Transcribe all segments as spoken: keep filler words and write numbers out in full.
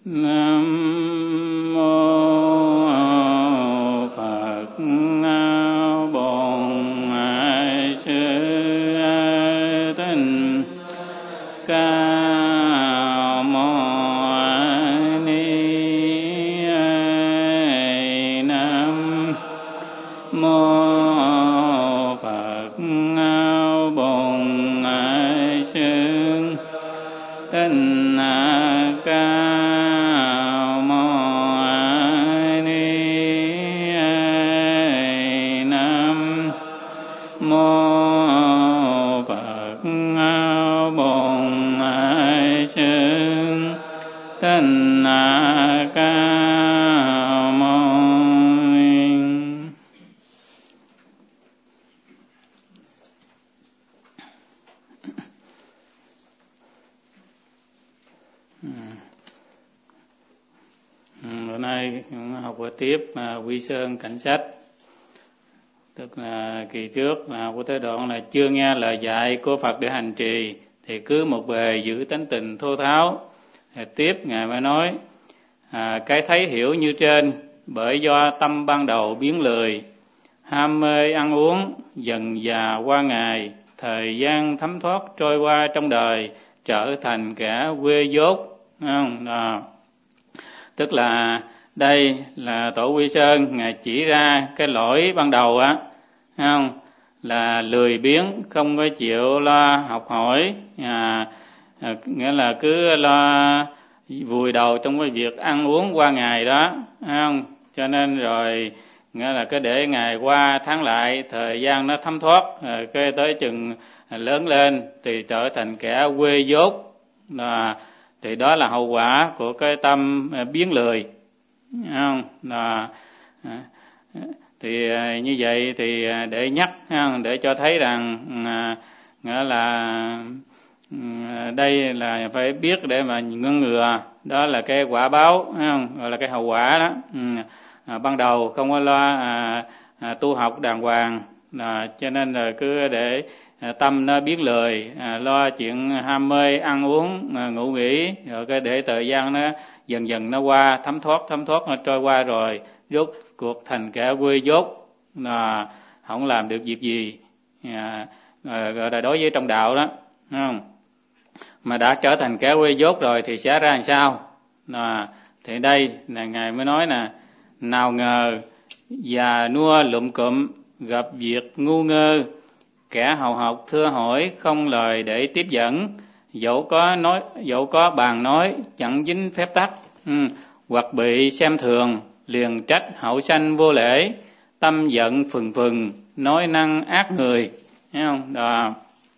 Nam mô Phật Bổn Sư Thích Ca Mâu Ni. Nam mô Phật Bổn Sư Thích Ca Tên Ca Mâu Ni. Bữa nay học qua tiếp uh, Quy Sơn Cảnh Sách. Tức là kỳ trước là học tới đoạn là chưa nghe lời dạy của Phật để hành trì thì cứ một bề giữ tánh tình thô tháo. Tiếp Ngài mới nói à, cái thấy hiểu như trên, bởi do tâm ban đầu biến lười, ham mê ăn uống, dần già qua ngày, thời gian thấm thoát trôi qua trong đời, trở thành kẻ quê dốt. Không? À, tức là đây là Tổ Quy Sơn Ngài chỉ ra cái lỗi ban đầu á, không? Là lười biếng, không có chịu lo học hỏi, à, à, nghĩa là cứ lo vùi đầu trong cái việc ăn uống qua ngày đó, không? Cho nên rồi nghĩa là cứ để ngày qua tháng lại, thời gian nó thấm thoát, rồi cái tới chừng lớn lên thì trở thành kẻ quê dốt. Là thì đó là hậu quả của cái tâm biến lười, không? Là thì như vậy thì để nhắc, không? Để cho thấy rằng à, nghĩa là đây là phải biết để mà ngăn ngừa, đó là cái quả báo, không? Gọi là cái hậu quả đó. À, ban đầu không có lo à, à, tu học đàng hoàng, à, cho nên là cứ để à, tâm nó biến lười, à, lo chuyện ham mê ăn uống, à, ngủ nghỉ, rồi cái để thời gian nó dần dần nó qua, thấm thoát thấm thoát nó trôi qua rồi rốt cuộc thành kẻ quê dốt, là không làm được việc gì, à, à, gọi là đối với trong đạo đó, không? Mà đã trở thành kẻ quê dốt rồi thì sẽ ra làm sao? À, thì đây là Ngài mới nói nè, nào ngờ già nua lụm cụm, gặp việc ngu ngơ, kẻ hầu học thưa hỏi, không lời để tiếp dẫn, dẫu có nói dẫu có bàn nói, chẳng dính phép tắc, ừ. Hoặc bị xem thường, liền trách hậu sanh vô lễ, tâm giận phừng phừng, nói năng ác người, thấy không? Đó.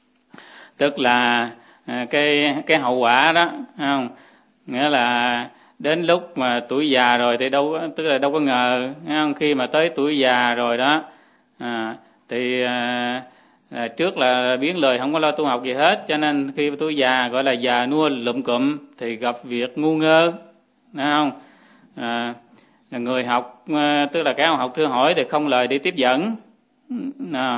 Tức là à, cái cái hậu quả đó, không? Nghĩa là đến lúc mà tuổi già rồi thì đâu, tức là đâu có ngờ, không? Khi mà tới tuổi già rồi đó, à, thì à, à, trước là biến lời không có lo tu học gì hết, cho nên khi tuổi già gọi là già nua lụm cụm thì gặp việc ngu ngơ, đúng không? À, người học, tức là cái học thưa hỏi thì không lời để tiếp dẫn, à,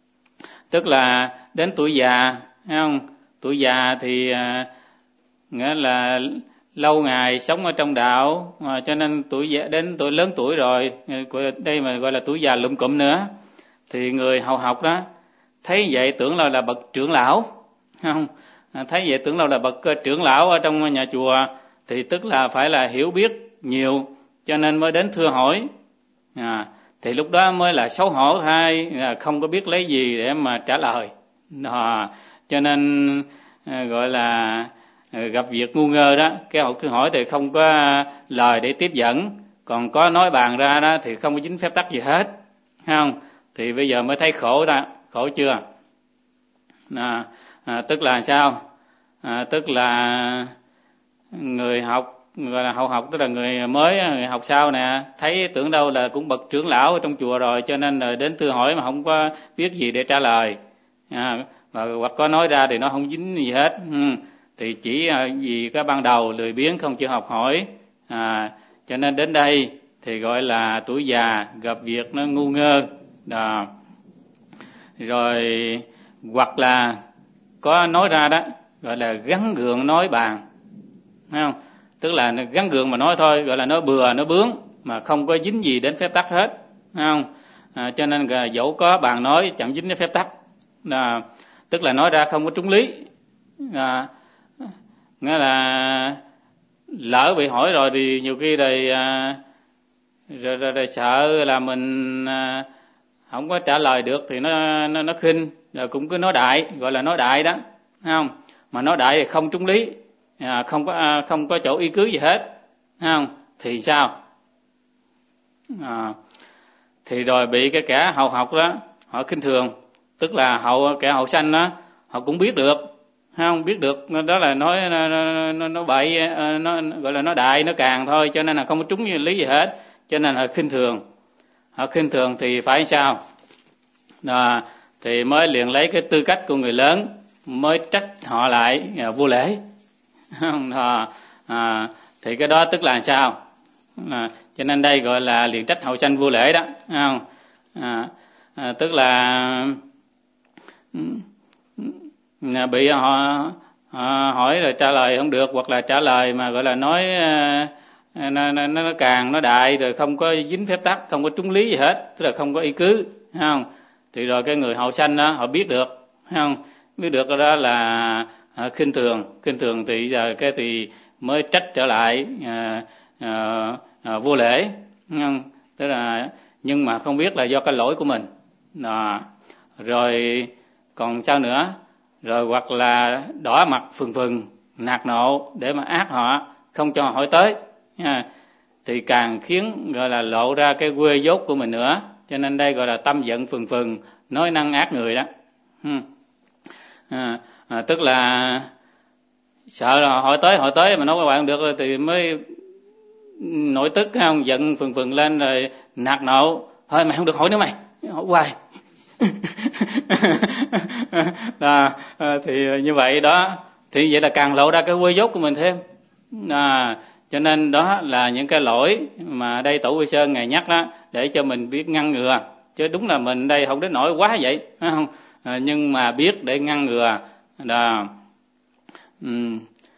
tức là đến tuổi già, thấy không? Tuổi già thì à, nghĩa là lâu ngày sống ở trong đạo, à, cho nên tuổi già, đến tuổi lớn tuổi rồi, đây mà gọi là tuổi già lụm cụm nữa, thì người hầu học đó thấy vậy tưởng là là bậc trưởng lão, không? À, thấy vậy tưởng là là bậc trưởng lão ở trong nhà chùa, thì tức là phải là hiểu biết nhiều, cho nên mới đến thưa hỏi, à, thì lúc đó mới là xấu hổ hay là không có biết lấy gì để mà trả lời, à, cho nên à, gọi là à, gặp việc ngu ngơ đó, cái học thưa hỏi thì không có lời để tiếp dẫn, còn có nói bàn ra đó thì không có dính phép tắc gì hết, không? Thì bây giờ mới thấy khổ ta, khổ chưa? À, à, tức là sao? À, tức là người học, gọi là hậu học, tức là người mới, người học sau nè, thấy tưởng đâu là cũng bậc trưởng lão ở trong chùa rồi, cho nên là đến thưa hỏi mà không có biết gì để trả lời, à, và hoặc có nói ra thì nó không dính gì hết, ừ. Thì chỉ vì cái ban đầu lười biếng không chịu học hỏi, à, cho nên đến đây thì gọi là tuổi già gặp việc nó ngu ngơ đó. Rồi hoặc là có nói ra đó, gọi là gắn gượng nói bàn, thấy không? tức là gắn gượng mà nói thôi, gọi là nó bừa nó bướng mà không có dính gì đến phép tắc hết, thấy không? À, cho nên là dẫu có bàn nói chẳng dính đến phép tắc, à, tức là nói ra không có trúng lý, à, nghĩa là lỡ bị hỏi rồi thì nhiều khi rồi, à, rồi, rồi, rồi sợ là mình à, không có trả lời được thì nó nó nó khinh, rồi cũng cứ nói đại, gọi là nói đại đó, thấy không? Mà nói đại thì không trúng lý, à, không có à, không có chỗ ý cứ gì hết, thấy không? Thì sao? À, thì rồi bị cái kẻ hậu học đó họ khinh thường, tức là hậu kẻ hậu sanh đó họ cũng biết được, không biết được đó là nói nó, nó, nó bậy, nó gọi là nó đại nó càng thôi, cho nên là không có trúng lý gì hết, cho nên họ khinh thường. Họ khinh thường thì phải sao? À, thì mới liền lấy cái tư cách của người lớn mới trách họ lại à, vô lễ. à, à, thì cái đó tức là sao? À, cho nên đây gọi là liền trách hậu sanh vô lễ đó, không? À, à, tức là bị họ, họ hỏi rồi trả lời không được, hoặc là trả lời mà gọi là nói nó, nó, nó càng nó đại rồi không có dính phép tắc, không có trúng lý gì hết, tức là không có ý cứ, không? Thì rồi cái người hậu sanh đó họ biết được, không? Biết được đó là khinh thường, khinh thường thì giờ cái thì mới trách trở lại à, à, à, vô lễ, không? Tức là nhưng mà không biết là do cái lỗi của mình, à, rồi còn sao nữa, rồi hoặc là đỏ mặt phừng phừng nạt nộ để mà ác họ, không cho họ hỏi tới, à, thì càng khiến gọi là lộ ra cái quê dốt của mình nữa, cho nên đây gọi là tâm giận phừng phừng, nói năng ác người đó. À, à, tức là sợ là hỏi tới hỏi tới mà nói các bạn được rồi thì mới nổi tức, không? Giận phừng phừng lên rồi nạt nộ, thôi mày không được hỏi nữa, mày hỏi hoài. À, thì như vậy đó, thì vậy là càng lộ ra cái quê dốt của mình thêm, à, cho nên đó là những cái lỗi mà đây Tổ Quy Sơn ngài nhắc đó để cho mình biết ngăn ngừa, chứ đúng là mình đây không đến nỗi quá vậy, phải không? À, nhưng mà biết để ngăn ngừa đó. Ừ.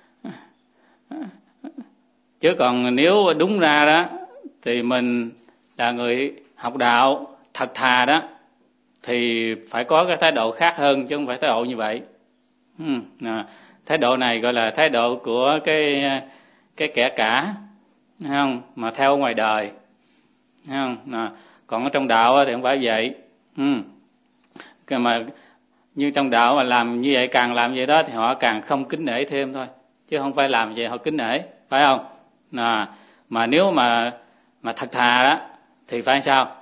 Chứ còn nếu đúng ra đó thì mình là người học đạo thật thà đó thì phải có cái thái độ khác hơn, chứ không phải thái độ như vậy. Ừ. À, thái độ này gọi là thái độ của cái cái kẻ cả, không? Mà theo ngoài đời, không? À, còn ở trong đạo thì không phải vậy. Ừ. Cái mà như trong đạo mà làm như vậy, càng làm vậy đó thì họ càng không kính nể thêm thôi, chứ không phải làm vậy họ kính nể, phải không? À, mà nếu mà mà thật thà đó thì phải sao?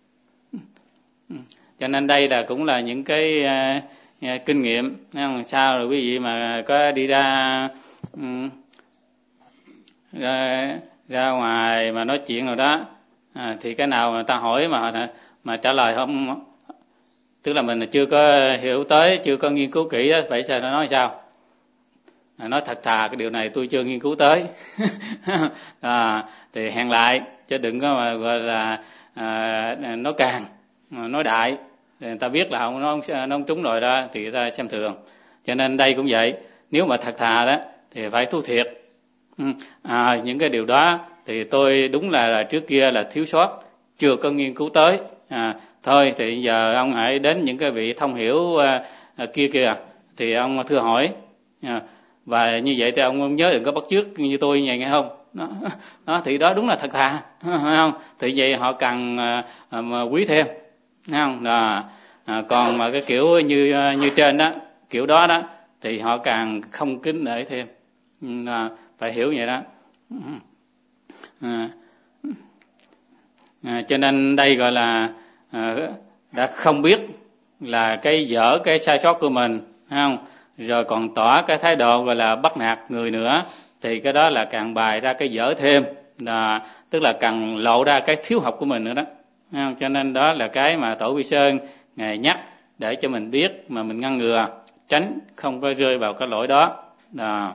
Cho nên đây là cũng là những cái uh, uh, kinh nghiệm, không? Sao rồi quý vị mà có đi ra um, ra, ra ngoài mà nói chuyện rồi đó, à, thì cái nào mà ta hỏi mà mà trả lời không, tức là mình chưa có hiểu tới, chưa có nghiên cứu kỹ đó, phải sao nó nói sao? À, nói thật thà cái điều này tôi chưa nghiên cứu tới. À, thì hẹn lại, chứ đừng có mà gọi là à, nói càng, nói đại, người ta biết là không, nó không, nó không trúng rồi đó thì người ta xem thường. Cho nên đây cũng vậy, nếu mà thật thà đó thì phải thú thiệt. À, những cái điều đó thì tôi đúng là, là trước kia là thiếu sót, chưa có nghiên cứu tới. À, thôi thì giờ ông hãy đến những cái vị thông hiểu à, à, kia kìa thì ông thưa hỏi. À, và như vậy thì ông nhớ đừng có bắt chước như tôi vậy, nghe không? Đó, đó thì đó đúng là thật thà, không? Thì vậy họ càng à, à, quý thêm, không? À, à, còn mà cái kiểu như như trên đó, kiểu đó đó thì họ càng không kính nể thêm. À, phải hiểu vậy đó. À, à, cho nên đây gọi là à, đã không biết là cái dở cái sai sót của mình, không? Rồi còn tỏ cái thái độ gọi là bắt nạt người nữa, thì cái đó là càng bày ra cái dở thêm, là tức là càng lộ ra cái thiếu học của mình nữa đó, không? Cho nên đó là cái mà Tổ Quy Sơn ngài nhắc để cho mình biết mà mình ngăn ngừa, tránh không có rơi vào cái lỗi đó. Đó.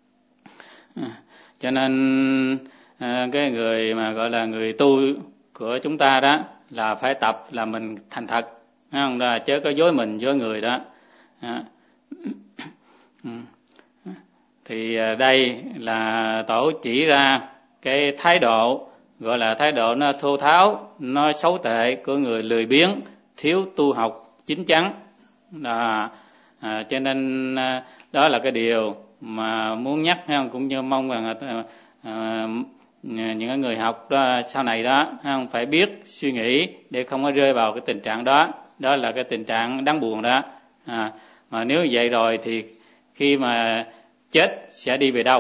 Cho nên à, cái người mà gọi là người tu của chúng ta đó là phải tập là mình thành thật, không? Đó, chứ có dối mình dối người đó. Đó. Thì đây là tổ chỉ ra cái thái độ, gọi là thái độ nó thô tháo, nó xấu tệ của người lười biếng, thiếu tu học chín chắn. À, à, cho nên à, đó là cái điều mà muốn nhắc, không? Cũng như mong rằng à, à, những người học đó, sau này đó không phải biết suy nghĩ để không có rơi vào cái tình trạng đó. Đó là cái tình trạng đáng buồn đó. À, mà nếu vậy rồi thì khi mà chết sẽ đi về đâu?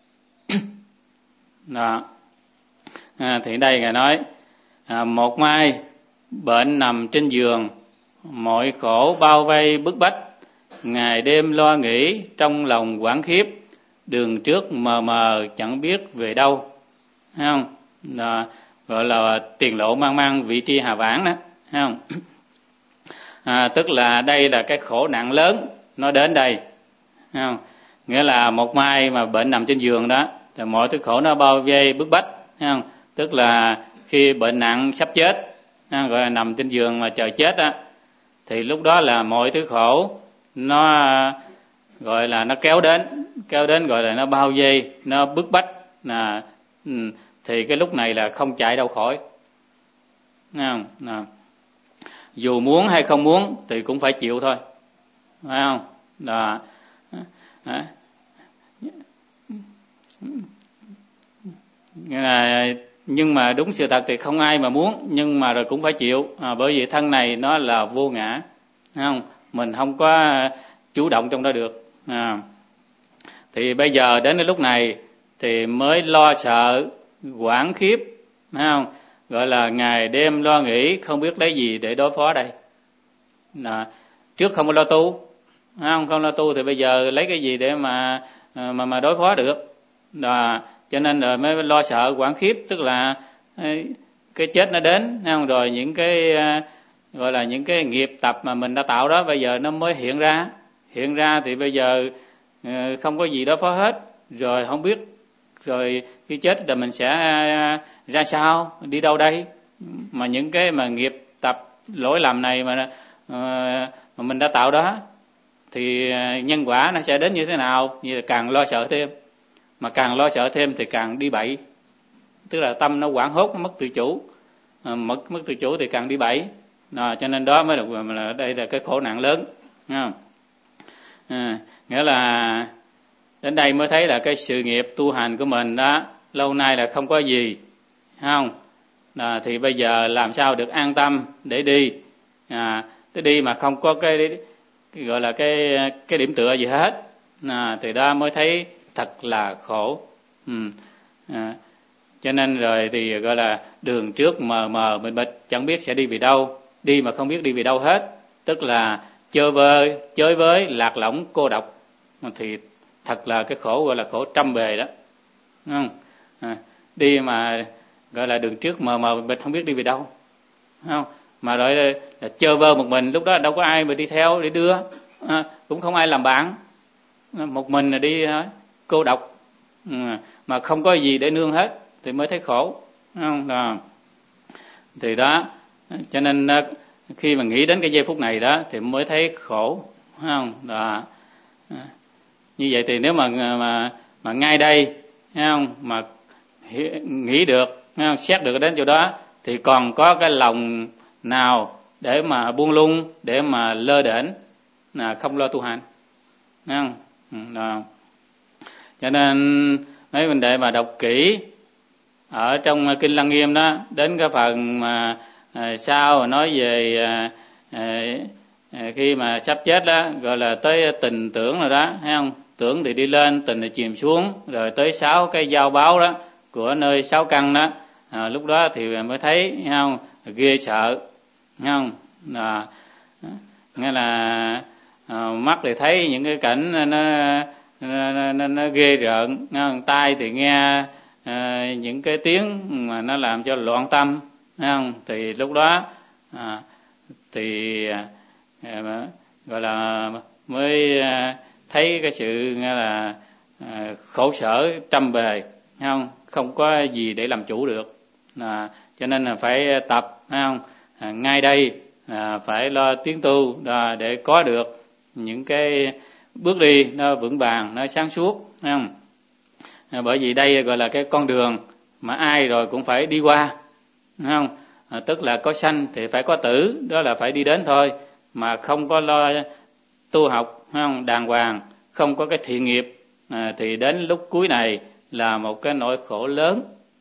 Đó. À, thì đây Ngài nói à, một mai bệnh nằm trên giường, mọi khổ bao vây bức bách, ngày đêm lo nghĩ trong lòng hoảng khiếp, đường trước mờ mờ chẳng biết về đâu. Thấy không? Đó, gọi là tiền lộ mang mang vị tri hà vãng đó. Thấy không? À, tức là đây là cái khổ nạn lớn nó đến đây. Thấy không? Nghĩa là một mai mà bệnh nằm trên giường đó thì mọi thứ khổ nó bao vây bức bách. Thấy không? Tức là khi bệnh nặng sắp chết, gọi là nằm trên giường mà chờ chết á, thì lúc đó là mọi thứ khổ nó gọi là nó kéo đến, kéo đến gọi là nó bao vây, nó bức bách, là thì cái lúc này là không chạy đâu khỏi. Thấy không? Nào. Dù muốn hay không muốn thì cũng phải chịu thôi, phải không? Đó. Đó. Nghĩa là, nhưng mà đúng sự thật thì không ai mà muốn, nhưng mà rồi cũng phải chịu, à, bởi vì thân này nó là vô ngã, thấy không? Mình không có chủ động trong đó được. À. Thì bây giờ đến cái lúc này thì mới lo sợ, hoảng khiếp, thấy không? Gọi là ngày đêm lo nghĩ, không biết lấy gì để đối phó đây. À, trước không có lo tu, thấy không? Không lo tu thì bây giờ lấy cái gì để mà mà mà đối phó được? Đó. Cho nên rồi mới lo sợ hoảng khiếp, tức là cái chết nó đến, thấy không? Rồi những cái gọi là những cái nghiệp tập mà mình đã tạo đó bây giờ nó mới hiện ra, hiện ra thì bây giờ không có gì đối phó hết, rồi không biết rồi khi chết thì mình sẽ ra sao, đi đâu đây? Mà những cái mà nghiệp tập lỗi lầm này mà mà mình đã tạo đó thì nhân quả nó sẽ đến như thế nào? Như là càng lo sợ thêm, mà càng lo sợ thêm thì càng đi bậy, tức là tâm nó hoảng hốt, nó mất tự chủ, à, mất mất tự chủ thì càng đi bậy. À, cho nên đó mới là, là đây là cái khổ nạn lớn, không? À, nghĩa là đến đây mới thấy là cái sự nghiệp tu hành của mình đó lâu nay là không có gì, không? À, thì bây giờ làm sao được an tâm để đi, à, để đi mà không có cái, cái gọi là cái cái điểm tựa gì hết, à, thì đó mới thấy thật là khổ. Ừ. À, cho nên rồi thì gọi là đường trước mờ mờ mịt mịt, chẳng biết sẽ đi về đâu, đi mà không biết đi về đâu hết, tức là chơi vơi chơi với lạc lõng cô độc, thì thật là cái khổ gọi là khổ trăm bề đó, đúng không? À, đi mà gọi là đường trước mờ mờ mịt không biết đi về đâu, đúng không? Mà rồi là chơi vơ một mình, lúc đó đâu có ai mà đi theo để đưa, à, cũng không ai làm bạn, một mình là đi cô độc, mà không có gì để nương hết thì mới thấy khổ, đúng không? Đó. Thì đó, cho nên khi mà nghĩ đến cái giây phút này đó thì mới thấy khổ, đúng không? Đó. Như vậy thì nếu mà mà mà ngay đây, đúng không? Mà nghĩ được, đúng không? Xét được đến chỗ đó thì còn có cái lòng nào để mà buông lung, để mà lơ đễnh, là không lo tu hành, đúng không? Đó. Cho nên mấy vấn đề mà đọc kỹ ở trong kinh Lăng Nghiêm đó, đến cái phần mà à, sau nói về à, à, khi mà sắp chết đó, gọi là tới tình tưởng rồi đó, thấy không? Tưởng thì đi lên, tình thì chìm xuống, rồi tới sáu cái giao báo đó của nơi sáu căn đó, à, lúc đó thì mới thấy, thấy không? Ghê sợ, thấy không? À, nghĩa là à, mắt thì thấy những cái cảnh nó nó, nó, nó ghê rợn, tai thì nghe à, những cái tiếng mà nó làm cho loạn tâm, thấy không? Thì lúc đó à, thì à, gọi là mới à, thấy cái sự nghe là à, khổ sở trăm bề, thấy không? Không có gì để làm chủ được, à, cho nên là phải tập, thấy không? À, ngay đây à, phải lo tiến tu à, để có được những cái bước đi nó vững vàng, nó sáng suốt, thấy không? À, bởi vì đây gọi là cái con đường mà ai rồi cũng phải đi qua, thấy không? À, tức là có sanh thì phải có tử, đó là phải đi đến thôi, mà không có lo tu học, thấy không, đàng hoàng, không có cái thiện nghiệp, à, thì đến lúc cuối này là một cái nỗi khổ lớn,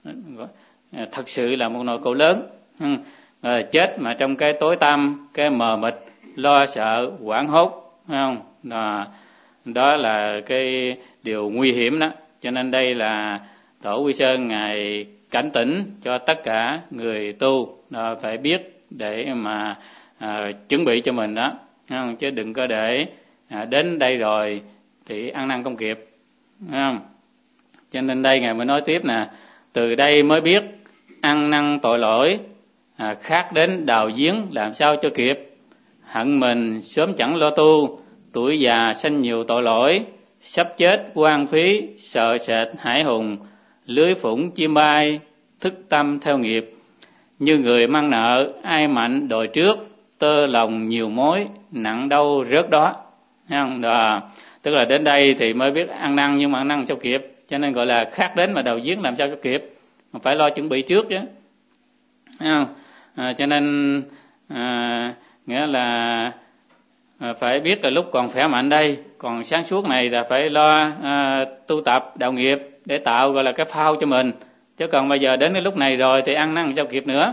à, thật sự là một nỗi khổ lớn. À, chết mà trong cái tối tăm, cái mờ mịt, lo sợ, hoảng hốt, thấy không? Đó, đó là cái điều nguy hiểm đó. Cho nên đây là Tổ Quy Sơn ngài cảnh tỉnh cho tất cả người tu đó, phải biết để mà à, chuẩn bị cho mình đó, không? Chứ đừng có để à, đến đây rồi thì ăn năn không kịp, không? Cho nên đây ngài mới nói tiếp nè: từ đây mới biết ăn năn tội lỗi, à, khác đến đào giếng làm sao cho kịp. Hận mình sớm chẳng lo tu, tuổi già sanh nhiều tội lỗi. Sắp chết hoang phí, sợ sệt hãi hùng, lưới phủng chim bay, thức tâm theo nghiệp. Như người mang nợ, ai mạnh đòi trước, tơ lòng nhiều mối, nặng đâu rớt đó. Thấy không? Đó. Tức là đến đây thì mới biết ăn năn, nhưng mà ăn năn sao kịp, cho nên gọi là khác đến mà đào giếng làm sao cho kịp, mà phải lo chuẩn bị trước chứ. Thấy không? À, cho nên à, nghĩa là à, phải biết là lúc còn khỏe mạnh đây, còn sáng suốt này là phải lo à, tu tập đạo nghiệp để tạo gọi là cái phao cho mình, chứ còn bây giờ đến cái lúc này rồi thì ăn năn sao kịp nữa.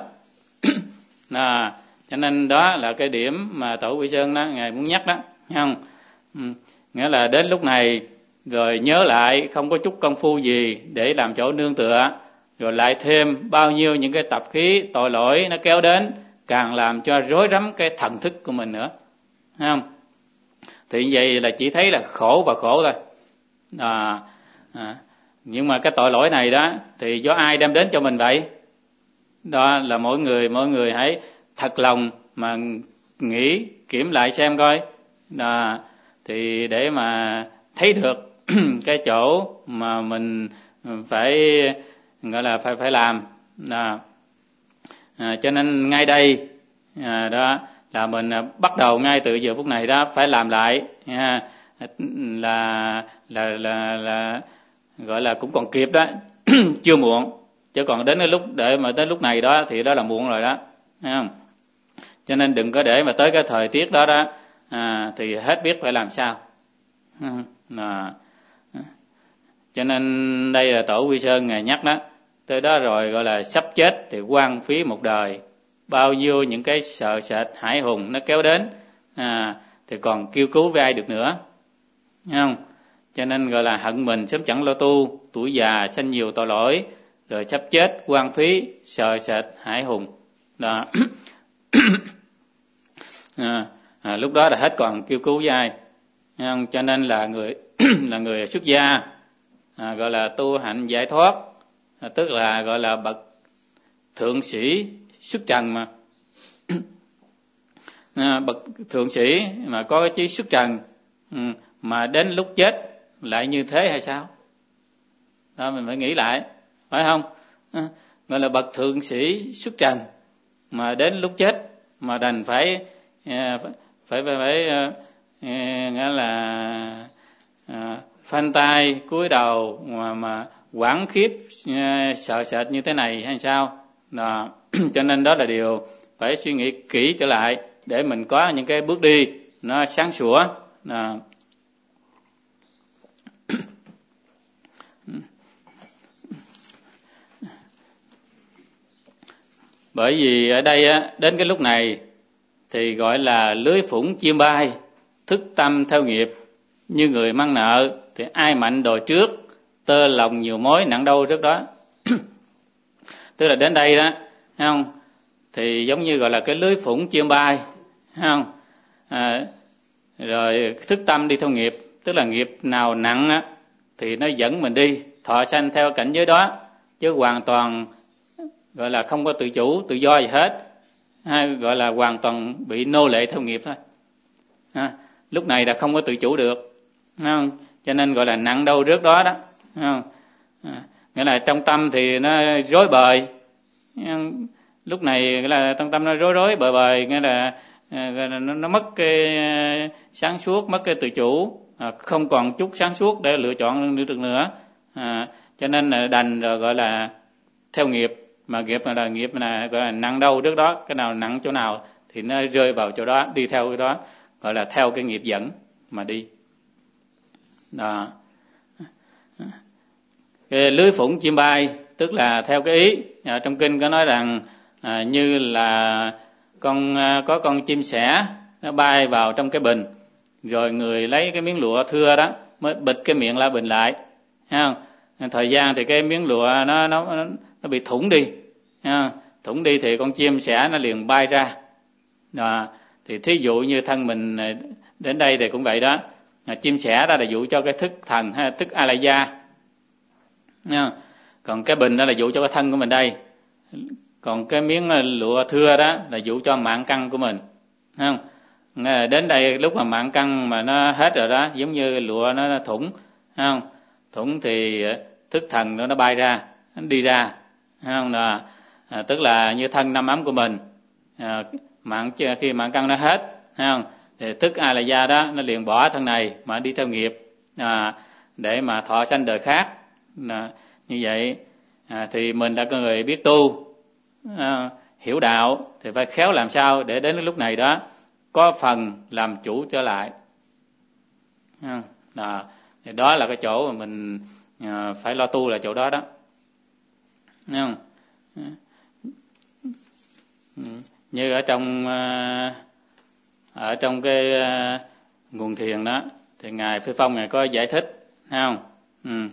À, cho nên đó là cái điểm mà Tổ Quy Sơn đó ngài muốn nhắc đó, thấy không? Ừ, nghĩa là đến lúc này rồi nhớ lại không có chút công phu gì để làm chỗ nương tựa, rồi lại thêm bao nhiêu những cái tập khí tội lỗi nó kéo đến, càng làm cho rối rắm cái thần thức của mình nữa, thấy không? Thì vậy là chỉ thấy là khổ và khổ thôi. À, à, nhưng mà cái tội lỗi này đó thì do ai đem đến cho mình vậy? Đó là mỗi người mỗi người hãy thật lòng mà nghĩ kiểm lại xem coi. Đó, thì để mà thấy được cái chỗ mà mình phải gọi là phải phải làm. Đó. À, cho nên ngay đây à, đó là mình bắt đầu ngay từ giờ phút này đó phải làm lại, à, là, là là là gọi là cũng còn kịp đó. Chưa muộn, chứ còn đến cái lúc để mà tới lúc này đó thì đó là muộn rồi đó, thấy không? Cho nên đừng có để mà tới cái thời tiết đó đó à, thì hết biết phải làm sao. À, cho nên đây là Tổ Quy Sơn ngài nhắc đó, tới đó rồi gọi là sắp chết thì hoang phí một đời, bao nhiêu những cái sợ sệt hãi hùng nó kéo đến, à, thì còn kêu cứu với ai được nữa, thấy không? Cho nên gọi là hận mình sớm chẳng lo tu, tuổi già sanh nhiều tội lỗi, rồi sắp chết hoang phí, sợ sệt hãi hùng đó. à, à, lúc đó là hết còn kêu cứu với ai, thấy không? Cho nên là người là người xuất gia, à, gọi là tu hạnh giải thoát, à, tức là gọi là bậc thượng sĩ xuất trần mà. À, bậc thượng sĩ mà có cái chí xuất trần, ừ, mà đến lúc chết lại như thế hay sao? Đó mình phải nghĩ lại, phải không? À, gọi là bậc thượng sĩ xuất trần mà đến lúc chết mà đành phải à, phải phải phải, phải à, nghĩa là à, phanh tay cúi đầu mà mà hoảng khiếp à, sợ sệt như thế này hay sao? Đó. Cho nên đó là điều phải suy nghĩ kỹ trở lại để mình có những cái bước đi nó sáng sủa. Đó. Bởi vì ở đây á, đến cái lúc này thì gọi là lưới phủng chim bay, thức tâm theo nghiệp. Như người mang nợ thì ai mạnh đòi trước, tơ lòng nhiều mối nặng đâu trước đó. Tức là đến đây đó, thấy không? Thì giống như gọi là cái lưới phủng chim bay, thấy không? À, rồi thức tâm đi theo nghiệp, tức là nghiệp nào nặng á thì nó dẫn mình đi thọ sanh theo cảnh giới đó, chứ hoàn toàn gọi là không có tự chủ tự do gì hết, hay gọi là hoàn toàn bị nô lệ theo nghiệp thôi. À, lúc này là không có tự chủ được, không? Cho nên gọi là nặng đâu rớt đó đó, không? À, nghĩa là trong tâm thì nó rối bời, lúc này nghĩa là trong tâm nó rối rối bời bời, nghĩa là, là nó, nó mất cái sáng suốt, mất cái tự chủ, à, không còn chút sáng suốt để lựa chọn được nữa, à, cho nên là đành rồi gọi là theo nghiệp, mà nghiệp là nghiệp là gọi là nặng đâu trước đó, cái nào nặng chỗ nào thì nó rơi vào chỗ đó, đi theo cái đó, gọi là theo cái nghiệp dẫn mà đi. Đó. Cái lưới phủng chim bay tức là theo cái ý, à, trong kinh có nói rằng à, như là con à, có con chim sẻ nó bay vào trong cái bình, rồi người lấy cái miếng lụa thưa đó mới bịt cái miệng la bình lại, thấy không? Thời gian thì cái miếng lụa nó nó nó bị thủng đi, thấy không? Thủng đi thì con chim sẻ nó liền bay ra. Đó. Thì thí dụ như thân mình đến đây thì cũng vậy đó, à, chim sẻ đó là dụ cho cái thức thần hay thức Alaya, thấy không? Còn cái bình đó là dụ cho cái thân của mình đây, còn cái miếng lụa thưa đó là dụ cho mạng căn của mình, thấy không? Đến đây lúc mà mạng căn mà nó hết rồi đó, giống như lụa nó thủng, thấy không? Thủng thì thức thần nó nó bay ra, nó đi ra, thấy không? Là à, tức là như thân năm ấm của mình, à, mạng khi mạng căn nó hết, thấy không? Thì thức Alaya đó nó liền bỏ thân này mà đi theo nghiệp, à, để mà thọ sanh đời khác. À, như vậy à, thì mình đã có người biết tu, à, hiểu đạo thì phải khéo làm sao để đến lúc này đó có phần làm chủ trở lại. À, thì đó là cái chỗ mà mình à, phải lo tu là chỗ đó đó. Thấy không? Như ở trong à, ở trong cái à, nguồn thiền đó thì ngài Phi Phong ngài có giải thích, thấy không? Ừ.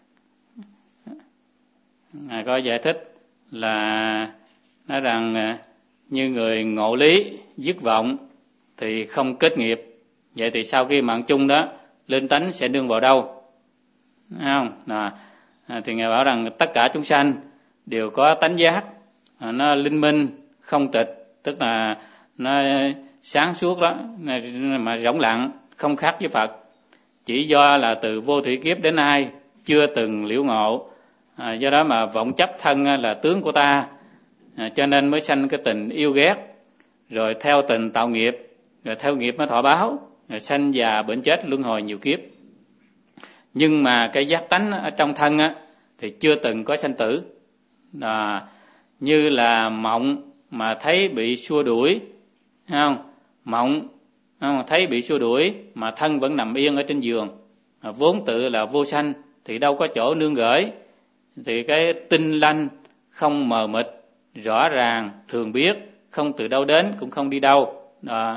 Ngài có giải thích là nói rằng à, như người ngộ lý dứt vọng thì không kết nghiệp. Vậy thì sau khi mạng chung đó linh tánh sẽ nương vào đâu? Thấy không? Đó. À, thì ngài bảo rằng tất cả chúng sanh đều có tánh giác, à, nó linh minh không tịch, tức là nó sáng suốt đó, mà rỗng lặng, không khác với Phật. Chỉ do là từ vô thủy kiếp đến nay chưa từng liễu ngộ, à, do đó mà vọng chấp thân là tướng của ta, à, cho nên mới sanh cái tình yêu ghét, rồi theo tình tạo nghiệp, rồi theo nghiệp mới thọ báo, rồi sanh già bệnh chết luân hồi nhiều kiếp. Nhưng mà cái giác tánh ở trong thân á, thì chưa từng có sanh tử. À, như là mộng mà thấy bị xua đuổi, thấy không? Mộng không? Thấy bị xua đuổi mà thân vẫn nằm yên ở trên giường, à, vốn tự là vô sanh thì đâu có chỗ nương gửi. Thì cái tinh lanh không mờ mịt, rõ ràng thường biết, không từ đâu đến cũng không đi đâu. Đó.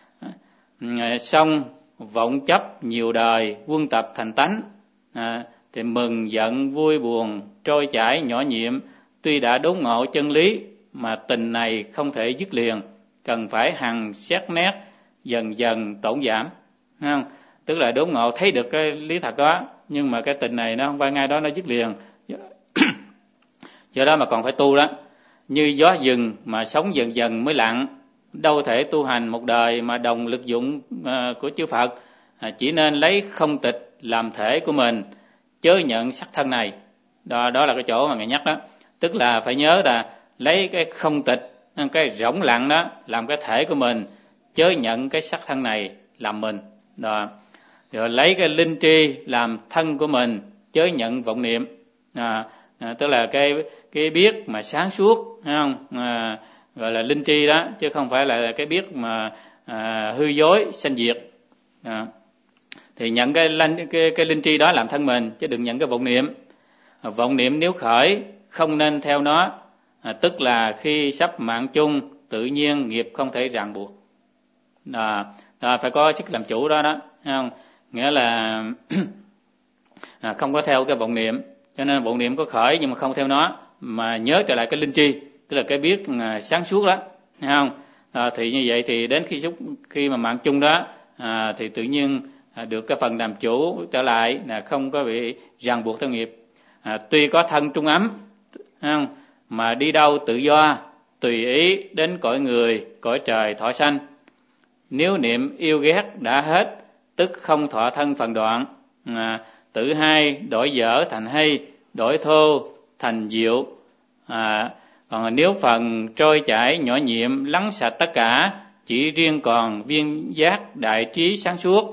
Xong vọng chấp nhiều đời quân tập thành tánh, à, thì mừng giận vui buồn trôi chảy nhỏ nhiệm. Tuy đã đốn ngộ chân lý mà tình này không thể dứt liền, cần phải hằng xét nét dần dần tổn giảm, không? Tức là đốn ngộ thấy được cái lý thật đó, nhưng mà cái tình này nó không phải ngay đó nó dứt liền. Do đó mà còn phải tu đó. Như gió rừng mà sống dần dần mới lặng, đâu thể tu hành một đời mà đồng lực dụng uh, của chư Phật, à, chỉ nên lấy không tịch làm thể của mình, chớ nhận sắc thân này. Đó, đó là cái chỗ mà ngài nhắc đó. Tức là phải nhớ là lấy cái không tịch, cái rỗng lặng đó làm cái thể của mình, chớ nhận cái sắc thân này làm mình. Đó. Rồi lấy cái linh tri làm thân của mình, chớ nhận vọng niệm. À, à, tức là cái cái biết mà sáng suốt, thấy không? À, gọi là linh tri đó, chứ không phải là cái biết mà à, hư dối sanh diệt. À, thì nhận cái linh cái, cái linh tri đó làm thân mình, chứ đừng nhận cái vọng niệm. À, vọng niệm nếu khởi không nên theo nó, à, tức là khi sắp mạng chung tự nhiên nghiệp không thể ràng buộc. À, à, phải có sức làm chủ đó đó, thấy không? Nghĩa là à, không có theo cái vọng niệm, cho nên vọng niệm có khởi nhưng mà không theo nó, mà nhớ trở lại cái linh tri, tức là cái biết à, sáng suốt đó, thấy không? À, thì như vậy thì đến khi xúc khi mà mạng chung đó, à, thì tự nhiên à, được cái phần làm chủ trở lại, là không có bị ràng buộc theo nghiệp. À, tuy có thân trung ấm, thấy không? Mà đi đâu tự do, tùy ý đến cõi người, cõi trời thọ sanh. Nếu niệm yêu ghét đã hết, tức không thọ thân phần đoạn. À, tự hai đổi dở thành hay, đổi thô thành diệu. À, còn nếu phần trôi chảy nhỏ nhiệm lắng sạch tất cả, chỉ riêng còn viên giác đại trí sáng suốt,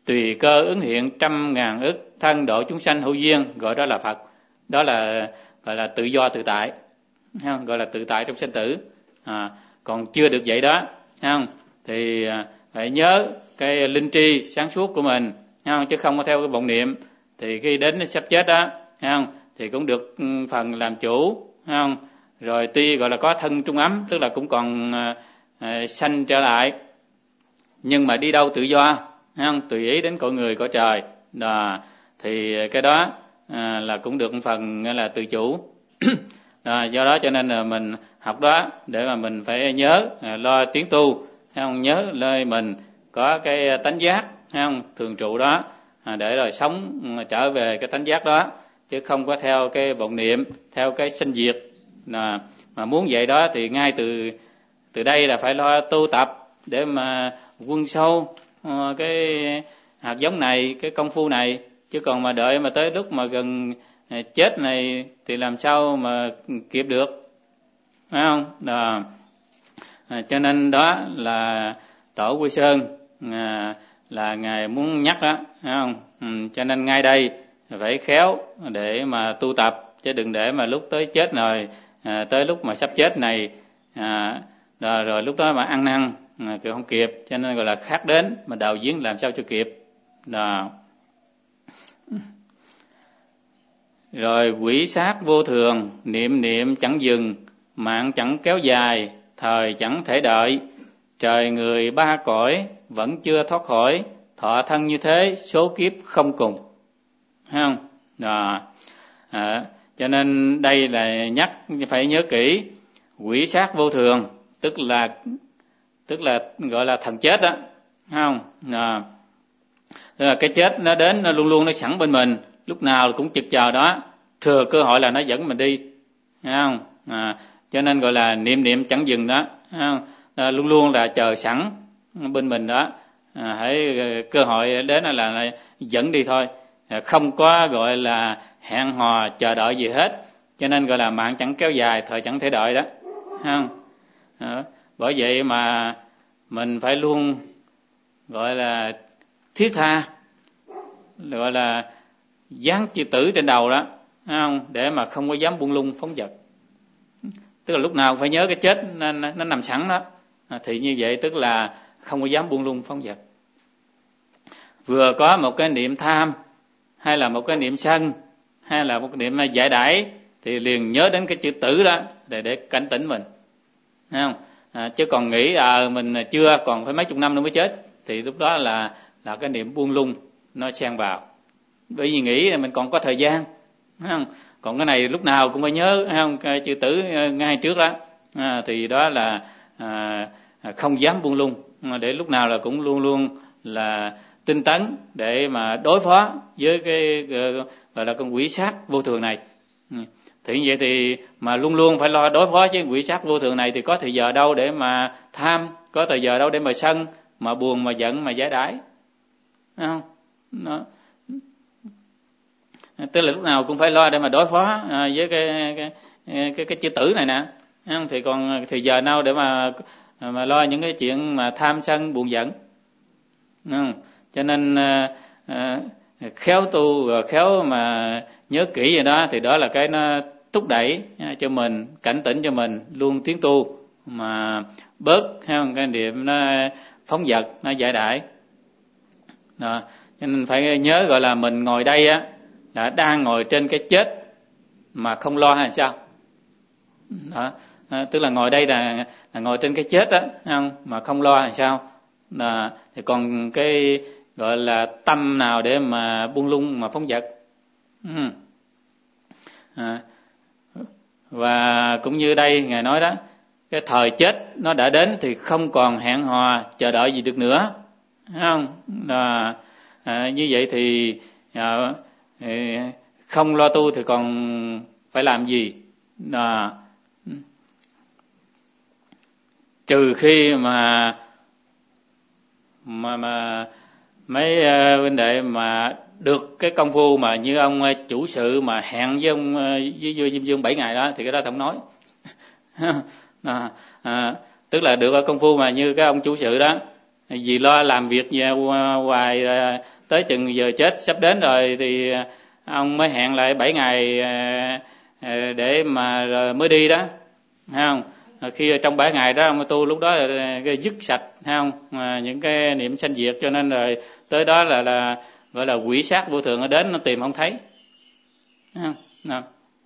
tùy cơ ứng hiện trăm ngàn ức thân độ chúng sanh hữu duyên, gọi đó là Phật. Đó là gọi là tự do tự tại, không? Gọi là tự tại trong sinh tử. À, còn chưa được vậy đó, không? Thì phải nhớ cái linh tri sáng suốt của mình, không? Chứ không có theo cái vọng niệm. Thì khi đến sắp chết đó, không? Thì cũng được phần làm chủ, không? Rồi tuy gọi là có thân trung ấm, tức là cũng còn à, à, sanh trở lại, nhưng mà đi đâu tự do, không? Tùy ý đến cõi người cõi trời. Đó, thì cái đó à, là cũng được phần là tự chủ. Đó, do đó cho nên là mình học đó để mà mình phải nhớ à, lo tiến tu, không? Nhớ lời mình có cái tánh giác, không? Thường trụ đó à, để rồi sống trở về cái tánh giác đó, chứ không có theo cái vọng niệm, theo cái sinh diệt. Mà, mà muốn vậy đó thì ngay từ từ đây là phải lo tu tập để mà quân sâu uh, cái hạt giống này, cái công phu này, chứ còn mà đợi mà tới lúc mà gần chết này thì làm sao mà kịp được, phải không? Đó. À, cho nên đó là Tổ Quy Sơn à, là ngài muốn nhắc đó, phải không? Ừ, cho nên ngay đây phải khéo để mà tu tập, chứ đừng để mà lúc tới chết rồi à, tới lúc mà sắp chết này à, rồi, rồi lúc đó mà ăn năn à, thì không kịp, cho nên gọi là khác đến mà đào giếng làm sao cho kịp. Đó. Rồi quỷ sát vô thường, niệm niệm chẳng dừng, mạng chẳng kéo dài, thời chẳng thể đợi, trời người ba cõi vẫn chưa thoát khỏi, thọ thân như thế số kiếp không cùng. Thấy không? Đó. À, cho nên đây là nhắc phải nhớ kỹ, quỷ sát vô thường tức là tức là gọi là thần chết đó, thấy không? Đó. Tức là cái chết nó đến, nó luôn luôn nó sẵn bên mình, lúc nào cũng trực chờ đó, thừa cơ hội là nó dẫn mình đi, thấy không? À, cho nên gọi là niệm niệm chẳng dừng đó, thấy không? À, luôn luôn là chờ sẵn bên mình đó, à, hãy cơ hội đến là, là dẫn đi thôi, à, không có gọi là hẹn hò chờ đợi gì hết, cho nên gọi là mạng chẳng kéo dài, thời chẳng thể đợi đó, thấy không? À, bởi vậy mà mình phải luôn gọi là thiết tha, gọi là dán chữ tử trên đầu đó, thấy không? Để mà không có dám buông lung phóng dật, tức là lúc nào phải nhớ cái chết nó, nó, nó nằm sẵn đó, à, thì như vậy tức là không có dám buông lung phóng dật. Vừa có một cái niệm tham, hay là một cái niệm sân, hay là một cái niệm giải đãi, thì liền nhớ đến cái chữ tử đó để để cảnh tỉnh mình, thấy không? À, chứ còn nghĩ à mình chưa, còn phải mấy chục năm nữa mới chết, thì lúc đó là là cái niệm buông lung nó xen vào, bởi vì nghĩ mình còn có thời gian, thấy không? Còn cái này lúc nào cũng phải nhớ, thấy không? Cái chữ tử ngay trước đó, à, thì đó là à, không dám buông lung, để lúc nào là cũng luôn luôn là tinh tấn để mà đối phó với cái gọi là con quỷ sát vô thường này. Thì như vậy thì mà luôn luôn phải lo đối phó với quỷ sát vô thường này, thì có thời giờ đâu để mà tham, có thời giờ đâu để mà sân, mà buồn, mà giận, mà giải đãi, thấy không? Đó. Tức là lúc nào cũng phải lo để mà đối phó với cái cái cái, cái, cái chữ tử này nè, thấy không? Thì còn thời giờ nào để mà mà lo những cái chuyện mà tham sân buồn giận, không? Cho nên à, khéo tu và khéo mà nhớ kỹ vậy đó, thì đó là cái nó thúc đẩy cho mình, cảnh tỉnh cho mình luôn tiến tu, mà bớt hay không, cái niệm nó phóng dật, nó giải đãi đó. Cho nên phải nhớ gọi là mình ngồi đây á là đang ngồi trên cái chết mà không lo hay sao đó. À, tức là ngồi đây là, là ngồi trên cái chết á, không? Mà không lo hay sao đó. Thì còn cái gọi là tâm nào để mà buông lung mà phóng dật. Ừ. À, và cũng như đây ngài nói đó, cái thời chết nó đã đến thì không còn hẹn hò chờ đợi gì được nữa, thấy không? À, à, như vậy thì à, không lo tu thì còn phải làm gì? À, trừ khi mà mà mà mấy uh, huynh đệ mà được cái công phu mà như ông uh, chủ sự mà hẹn với ông uh, với vua Diêm Vương bảy ngày đó, thì cái đó không nói. à, à, tức là được cái công phu mà như cái ông chủ sự đó, vì lo làm việc hoài uh, tới chừng giờ chết sắp đến rồi thì ông mới hẹn lại bảy ngày để mà rồi mới đi đó, thấy không? Khi trong bảy ngày đó ông tu, lúc đó là dứt sạch, thấy không? Mà những cái niệm sanh diệt, cho nên rồi tới đó là là gọi là quỷ sát vô thường, nó đến nó tìm không thấy, thấy không? Đó.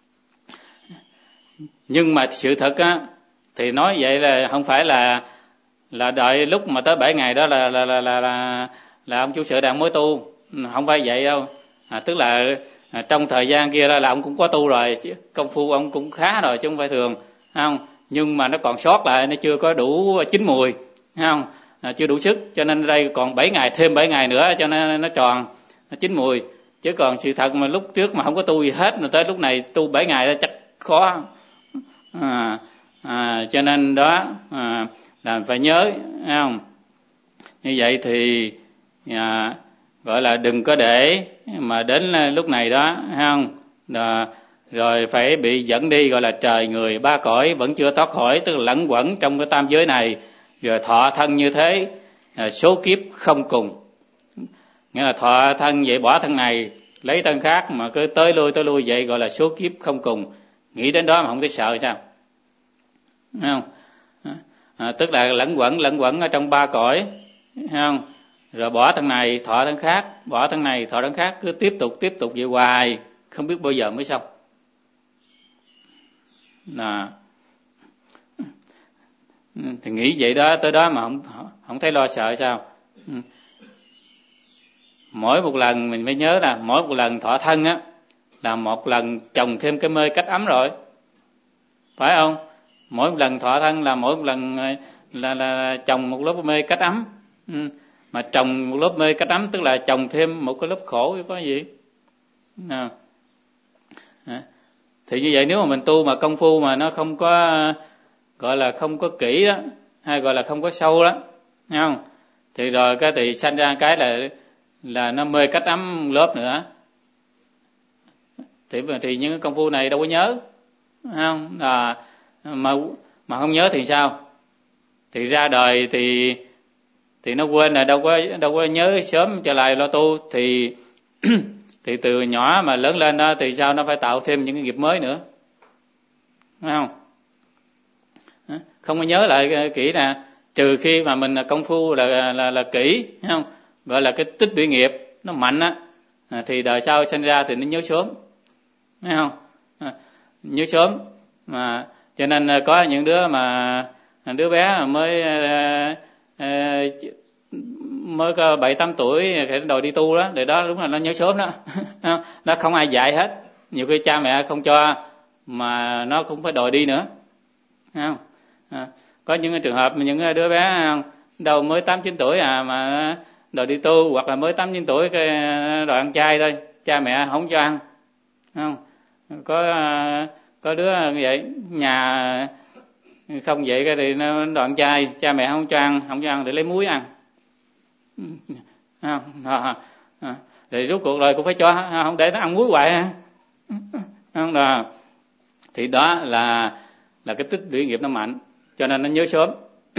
Nhưng mà sự thật á thì nói vậy là không phải là là đợi lúc mà tới bảy ngày đó là là là là là, là ông chủ sự đang mới tu, không phải vậy đâu. À, tức là à, trong thời gian kia đó là ông cũng có tu rồi, công phu ông cũng khá rồi chứ không phải thường, không? Nhưng mà nó còn sót lại, nó chưa có đủ chín mùi, không? À, chưa đủ sức, cho nên đây còn bảy ngày, thêm bảy ngày nữa cho nên nó tròn, nó chín mùi. Chứ còn sự thật mà lúc trước mà không có tu gì hết, mà tới lúc này tu bảy ngày đó chắc khó. À, à, cho nên đó à, là phải nhớ, thấy không? Như vậy thì à, gọi là đừng có để mà đến lúc này đó, thấy không? Đó, rồi phải bị dẫn đi, gọi là trời người ba cõi vẫn chưa thoát khỏi, tức là lẫn quẩn trong cái tam giới này, rồi thọ thân như thế, à, số kiếp không cùng. Nghĩa là thọ thân vậy, bỏ thân này lấy thân khác mà cứ tới lui tới lui vậy, gọi là số kiếp không cùng. Nghĩ đến đó mà không thấy sợ sao, thấy không? À, tức là lẫn quẩn lẫn quẩn ở trong ba cõi, thấy không? Rồi bỏ thân này thọ thân khác, bỏ thân này thọ thân khác, cứ tiếp tục tiếp tục vậy hoài, không biết bao giờ mới xong. À, thì nghĩ vậy đó, tới đó mà không không thấy lo sợ sao? Mỗi một lần mình phải nhớ là mỗi một lần thọ thân á là một lần trồng thêm cái mê cách ấm rồi, phải không? Mỗi một lần thọ thân là mỗi một lần là, là, là trồng một lớp mê cách ấm. Ừ. Mà trồng một lớp mê cách ấm tức là trồng thêm một cái lớp khổ, có gì? À. À. Thì như vậy nếu mà mình tu mà công phu mà nó không có gọi là không có kỹ đó, hay gọi là không có sâu đó, thấy không? Thì rồi cái thì sanh ra cái là là nó mê cách ấm lớp nữa. Thì thì những cái công phu này đâu có nhớ, không? À, mà mà không nhớ thì sao? Thì ra đời thì thì nó quên, là đâu có đâu có nhớ sớm trở lại lo tu, thì thì từ nhỏ mà lớn lên đó thì sao nó phải tạo thêm những cái nghiệp mới nữa, phải không? Không có nhớ lại kỹ nè, trừ khi mà mình là công phu là là là, là kỹ, thấy không? Gọi là cái tích lũy nghiệp nó mạnh á, à, thì đời sau sinh ra thì nó nhớ sớm, thấy không? À, nhớ sớm mà, cho nên có những đứa mà đứa bé mới à, à, mới có bảy tám tuổi thì đòi đi tu đó, để đó đúng là nó nhớ sớm đó. Nó không ai dạy hết, nhiều khi cha mẹ không cho mà nó cũng phải đòi đi nữa, thấy không? À, có những cái trường hợp mà những đứa bé đâu mới tám chín tuổi à mà đòi đi tu, hoặc là mới tám chín tuổi cái đòi ăn chay thôi, cha mẹ không cho ăn, không? Có có đứa như vậy, nhà không vậy cái thì nó đòi ăn chay, cha mẹ không cho ăn, không cho ăn thì lấy muối ăn, không? À, à, thì rốt cuộc rồi cũng phải cho, không để nó ăn muối hoài, không? Đó. Thì đó là là cái tích lũy nghiệp nó mạnh, cho nên nó nhớ sớm.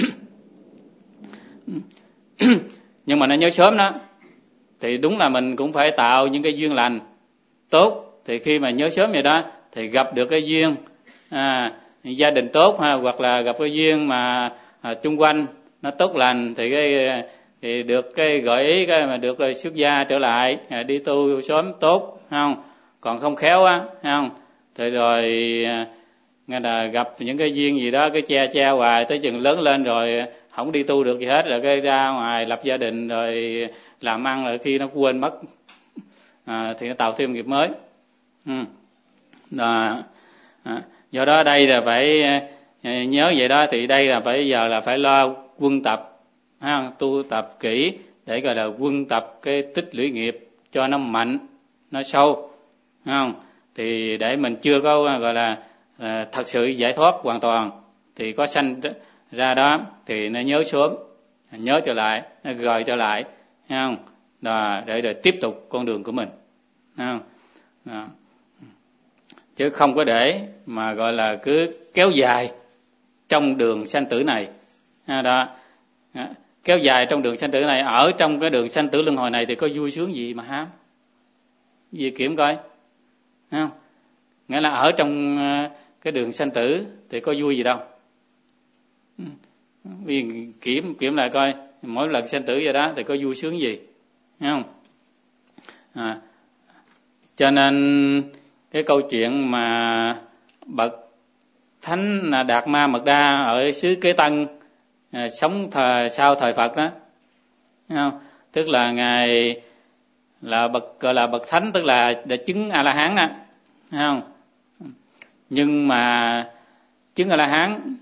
Nhưng mà nó nhớ sớm đó thì đúng là mình cũng phải tạo những cái duyên lành tốt, thì khi mà nhớ sớm vậy đó thì gặp được cái duyên à, gia đình tốt ha, hoặc là gặp cái duyên mà à, chung quanh nó tốt lành, thì cái thì được cái gợi ý cái mà được xuất gia trở lại, à, đi tu sớm tốt, không? Còn không khéo á, không? Thì rồi nghe là gặp những cái duyên gì đó cái che che hoài, tới chừng lớn lên rồi không đi tu được gì hết, rồi cái ra ngoài lập gia đình rồi làm ăn, rồi khi nó quên mất à, thì nó tạo thêm nghiệp mới. Ừ. Đó. À, do đó đây là phải nhớ vậy đó, thì đây là phải giờ là phải lo quân tập ha, tu tập kỹ để gọi là quân tập cái tích lũy nghiệp cho nó mạnh, nó sâu, không? Thì để mình chưa có gọi là à, thật sự giải thoát hoàn toàn, thì có sanh ra đó thì nó nhớ sớm, nhớ trở lại, nó gợi trở lại, không? Đó, để rồi tiếp tục con đường của mình, không? Đó. Chứ không có để mà gọi là cứ kéo dài trong đường sanh tử này. Đó. kéo dài trong đường sanh tử này, ở trong cái đường sanh tử luân hồi này thì có vui sướng gì mà ham? Vì kiểm coi, thấy không? Nghĩa là ở trong cái đường sanh tử thì có vui gì đâu. Vì kiểm kiểm lại coi mỗi lần sanh tử vậy đó thì có vui sướng gì, thấy không? À, cho nên cái câu chuyện mà bậc thánh Đạt Ma Mật Đa ở xứ Kế Tân à, sống thời, sau thời Phật đó, thấy không? Tức là ngài là bậc gọi là bậc thánh, tức là đã chứng A La Hán đó, thấy không? Nhưng mà chứng A La Hán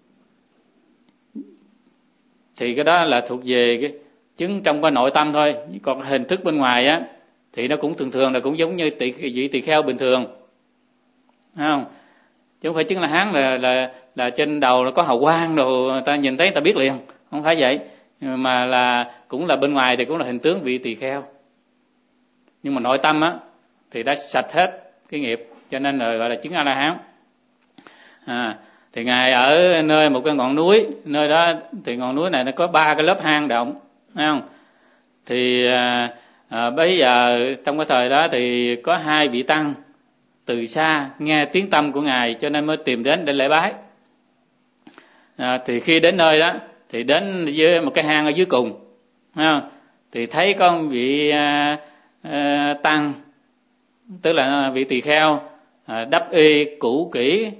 thì cái đó là thuộc về cái chứng trong cái nội tâm thôi, còn hình thức bên ngoài á thì nó cũng thường thường là cũng giống như tỳ vị tỳ kheo bình thường, thấy không? Chứ không phải chứng A La Hán là là là trên đầu nó có hào quang đồ, người ta nhìn thấy người ta biết liền, không phải vậy, mà là cũng là bên ngoài thì cũng là hình tướng vị tỳ kheo, nhưng mà nội tâm á thì đã sạch hết cái nghiệp, cho nên là gọi là chứng A La Hán. À, thì ngài ở nơi một cái ngọn núi, nơi đó thì ngọn núi này nó có ba cái lớp hang động, thấy không? Thì à, à, bây giờ trong cái thời đó thì có hai vị tăng từ xa nghe tiếng tâm của ngài cho nên mới tìm đến để lễ bái. À, thì khi đến nơi đó thì đến với một cái hang ở dưới cùng, thấy không? Thì thấy có một vị à, à, tăng, tức là vị tỳ kheo à, đắp y cũ kỹ,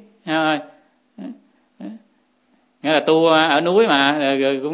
nghĩa là tu ở núi mà cũng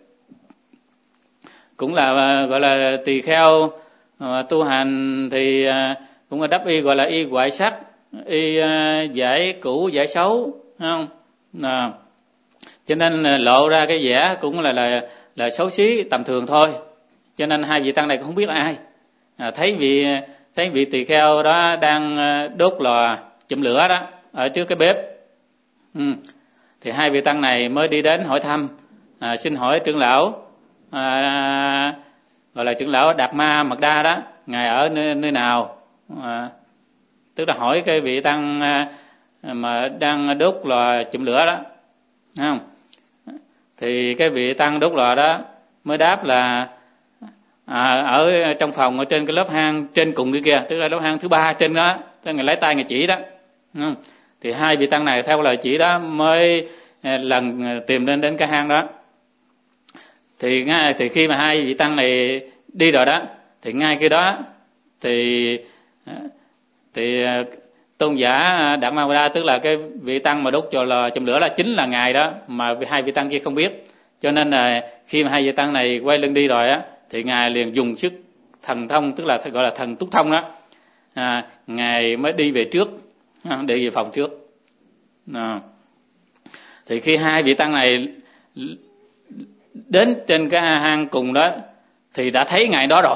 cũng là gọi là tỳ kheo tu hành thì cũng là đắp y gọi là y hoại sắc, y giải cũ giải xấu, không? À, cho nên lộ ra cái vẻ cũng là là là xấu xí tầm thường thôi. Cho nên hai vị tăng này cũng không biết là ai. À, thấy vị thấy vị tỳ kheo đó đang đốt lò chụm lửa đó ở trước cái bếp. Ừ. Thì hai vị tăng này mới đi đến hỏi thăm, à, xin hỏi trưởng lão, à, gọi là trưởng lão Đạt Ma Mật Đa đó, ngài ở nơi, nơi nào? À, tức là hỏi cái vị tăng à, mà đang đốt lò chụm lửa đó, thấy không? Thì cái vị tăng đốt lò đó mới đáp là à, ở trong phòng ở trên cái lớp hang trên cùng kia kìa, tức là lớp hang thứ ba trên đó, tức là ngài lấy tay ngài chỉ đó. Ừ. Thì hai vị tăng này theo lời chỉ đó mới lần tìm đến đến cái hang đó. Thì ngay thì khi mà hai vị tăng này đi rồi đó, thì ngay cái đó thì thì tôn giả Đạt Ma Mật Đa, tức là cái vị tăng mà đốt cho lò chùm lửa là chính là ngài đó, mà hai vị tăng kia không biết. Cho nên là khi mà hai vị tăng này quay lưng đi rồi á, thì ngài liền dùng sức thần thông, tức là gọi là thần túc thông đó, à, ngài mới đi về trước, đi về phòng trước. À, thì khi hai vị tăng này đến trên cái hang cùng đó thì đã thấy ngài đó rồi,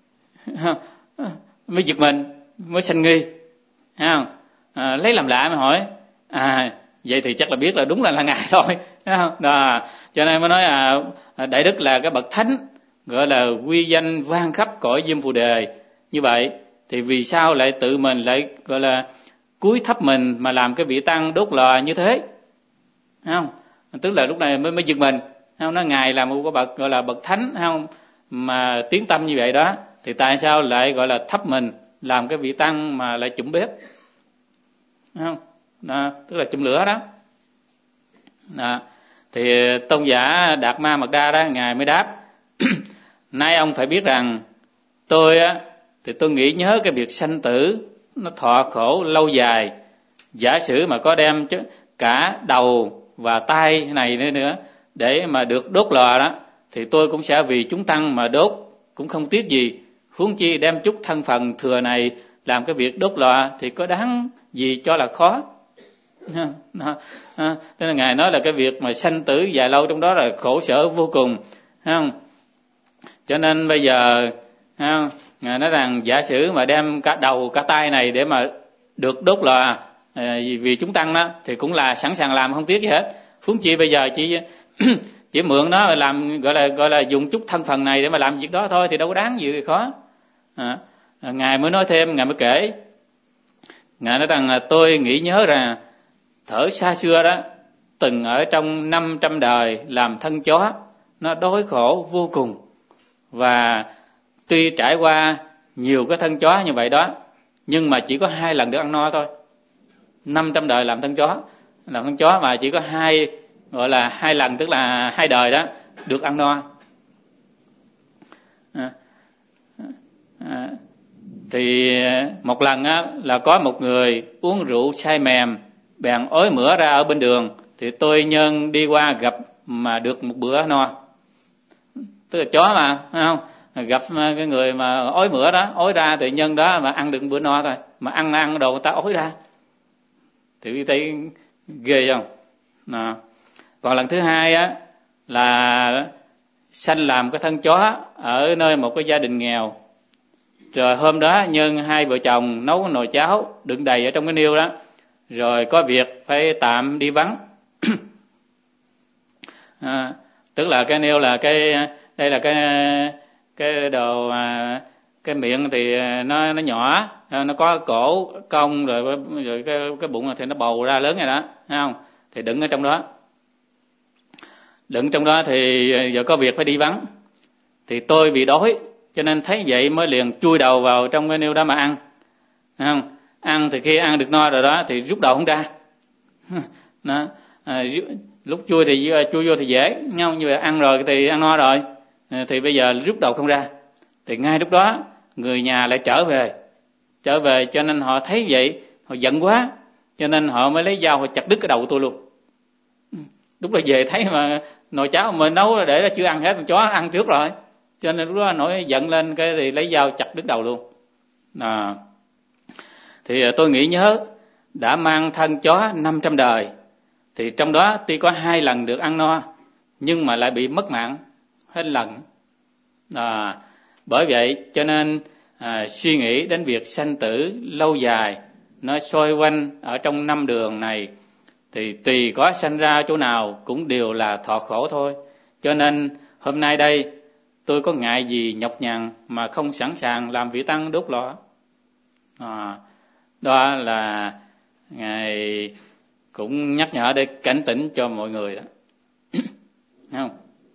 mới giật mình, mới sanh nghi, thấy không? À, lấy làm lạ mới hỏi, à vậy thì chắc là biết là đúng là là ngài thôi, thấy không? Đó, cho nên mới nói à, đại đức là cái bậc thánh, gọi là quy danh vang khắp cõi Diêm Phù Đề. Như vậy thì vì sao lại tự mình lại gọi là cúi thấp mình mà làm cái vị tăng đốt lò như thế, thấy không? Tức là lúc này mới mới giật mình, thấy không? Nó ngài là một cái bậc gọi là bậc thánh, thấy không? Mà tiếng tâm như vậy đó, thì tại sao lại gọi là thấp mình làm cái vị tăng mà lại chụm bếp, thấy không? Đó, tức là chụm lửa đó. Đó. Thì tôn giả Đạt Ma Mật Đa đó, ngài mới đáp nay ông phải biết rằng tôi á thì tôi nghĩ nhớ cái việc sanh tử nó thọ khổ lâu dài, giả sử mà có đem chứ cả đầu và tay này nữa nữa để mà được đốt lò đó, thì tôi cũng sẽ vì chúng tăng mà đốt cũng không tiếc gì, huống chi đem chút thân phần thừa này làm cái việc đốt lò thì có đáng gì cho là khó. Tức là ngài nói là cái việc mà sanh tử dài lâu trong đó là khổ sở vô cùng, không? Cho nên bây giờ không? Ngài nói rằng giả sử mà đem cả đầu cả tay này để mà được đốt lò vì chúng tăng đó thì cũng là sẵn sàng làm, không tiếc gì hết. Huống chi bây giờ chỉ chỉ mượn nó làm, gọi là gọi là dùng chút thân phần này để mà làm việc đó thôi, thì đâu có đáng gì khó. À, ngài mới nói thêm, ngài mới kể, ngài nói rằng tôi nghĩ nhớ rằng thở xa xưa đó từng ở trong năm trăm đời làm thân chó, nó đói khổ vô cùng. Và tuy trải qua nhiều cái thân chó như vậy đó, nhưng mà chỉ có hai lần được ăn no thôi. Năm trăm đời làm thân chó, làm thân chó mà chỉ có hai, gọi là hai lần, tức là hai đời đó được ăn no. À, à, thì một lần á là có một người uống rượu say mềm, bèn ói mửa ra ở bên đường, thì tôi nhân đi qua gặp mà được một bữa no. Tức là chó mà, phải không? Gặp cái người mà ói mửa đó, ói ra thì nhân đó mà ăn được bữa no thôi, mà ăn ăn đồ người ta ói ra, thì thấy ghê không? À. Còn lần thứ hai á là sanh làm cái thân chó ở nơi một cái gia đình nghèo. Rồi hôm đó nhân hai vợ chồng nấu nồi cháo đựng đầy ở trong cái niêu đó, rồi có việc phải tạm đi vắng. À, tức là cái niêu là cái, đây là cái cái đồ, cái miệng thì nó nó nhỏ, nó có cổ cong, rồi rồi cái cái bụng thì nó bầu ra lớn này đó, thấy không? Thì đựng ở trong đó, đựng trong đó thì giờ có việc phải đi vắng. Thì tôi vì đói cho nên thấy vậy mới liền chui đầu vào trong cái niêu đó mà ăn, thấy không? Ăn thì khi ăn được no rồi đó thì rút đầu không ra. Đó. À, lúc chui thì chui vô thì dễ, không? Nhưng mà ăn rồi thì ăn no rồi, thì bây giờ rút đầu không ra. Thì ngay lúc đó người nhà lại trở về, trở về cho nên họ thấy vậy, họ giận quá, cho nên họ mới lấy dao họ chặt đứt cái đầu của tôi luôn. Lúc đó về thấy mà nồi cháo mà nấu để là chưa ăn hết, chó ăn trước rồi, cho nên lúc đó nổi giận lên cái thì lấy dao chặt đứt đầu luôn. À. Thì tôi nghĩ nhớ đã mang thân chó năm trăm đời, thì trong đó tuy có hai lần được ăn no, nhưng mà lại bị mất mạng hết lần. À, bởi vậy cho nên à, suy nghĩ đến việc sanh tử lâu dài nó xoay quanh ở trong năm đường này, thì tùy có sanh ra chỗ nào cũng đều là thọ khổ thôi. Cho nên hôm nay đây tôi có ngại gì nhọc nhằn mà không sẵn sàng làm vị tăng đốt lò. À, đó là Ngài cũng nhắc nhở để cảnh tỉnh cho mọi người đó. Không?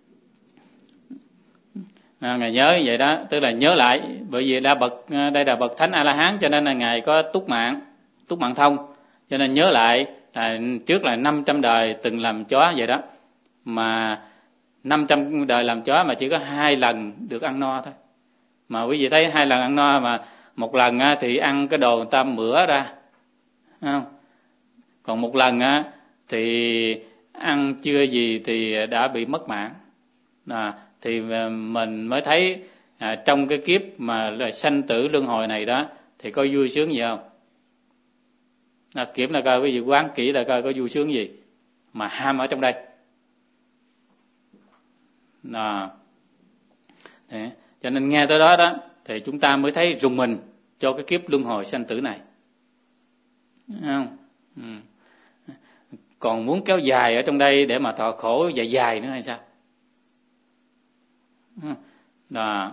À, Ngài nhớ vậy đó, tức là nhớ lại, bởi vì đã bậc đây là bậc thánh A La Hán, cho nên là Ngài có túc mạng, túc mạng thông, cho nên nhớ lại là trước là năm trăm đời từng làm chó vậy đó, mà năm trăm đời làm chó mà chỉ có hai lần được ăn no thôi. Mà quý vị thấy hai lần ăn no, mà một lần thì ăn cái đồ người ta mửa ra, không? Còn một lần thì ăn chưa gì thì đã bị mất mạng. À, thì mình mới thấy à, trong cái kiếp mà là sanh tử luân hồi này đó thì có vui sướng gì không? À, kiếp là coi quý vị quán kỹ là coi có vui sướng gì mà ham ở trong đây. À, để, cho nên nghe tới đó đó thì chúng ta mới thấy rùng mình cho cái kiếp luân hồi sanh tử này, không? Ừ. Còn muốn kéo dài ở trong đây để mà thọ khổ dài dài nữa hay sao? Đó.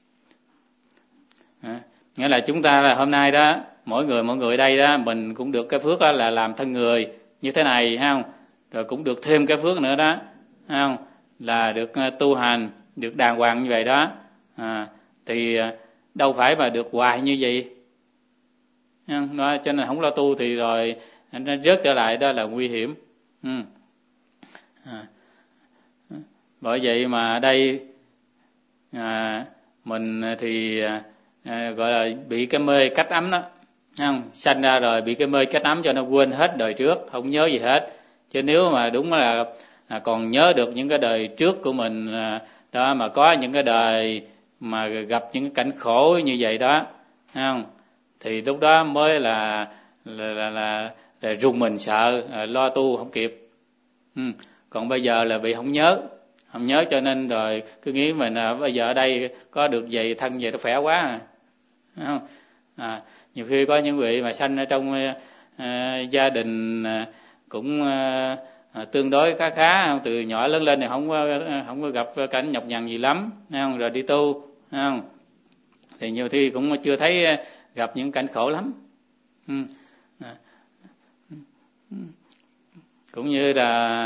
À, nghĩa là chúng ta là hôm nay đó, mỗi người mỗi người đây đó, mình cũng được cái phước đó là làm thân người như thế này, hay không? Rồi cũng được thêm cái phước nữa đó, hay không? Là được tu hành, được đàng hoàng như vậy đó. À, thì đâu phải mà được hoài như vậy, đó, cho nên không lo tu thì rồi nó rớt trở lại, đó là nguy hiểm. Ừ. À, bởi vậy mà đây à, mình thì à, gọi là bị cái mê cách ấm đó, không? Sanh ra rồi bị cái mê cách ấm cho nó quên hết đời trước, không nhớ gì hết. Chứ nếu mà đúng là à, còn nhớ được những cái đời trước của mình à, đó, mà có những cái đời mà gặp những cái cảnh khổ như vậy đó, không? Thì lúc đó mới là là là, là, là rùng mình sợ, à, lo tu không kịp. Ừ. Còn bây giờ là bị không nhớ, không nhớ cho nên rồi cứ nghĩ mình à, bây giờ ở đây có được vậy, thân vậy nó khỏe quá à. Không? À, nhiều khi có những vị mà sanh ở trong à, gia đình à, cũng à, à, tương đối khá khá, từ nhỏ lớn lên thì không có không có gặp cảnh nhọc nhằn gì lắm, không? Rồi đi tu, không? Thì nhiều khi cũng chưa thấy gặp những cảnh khổ lắm. Ừ. À. Cũng như là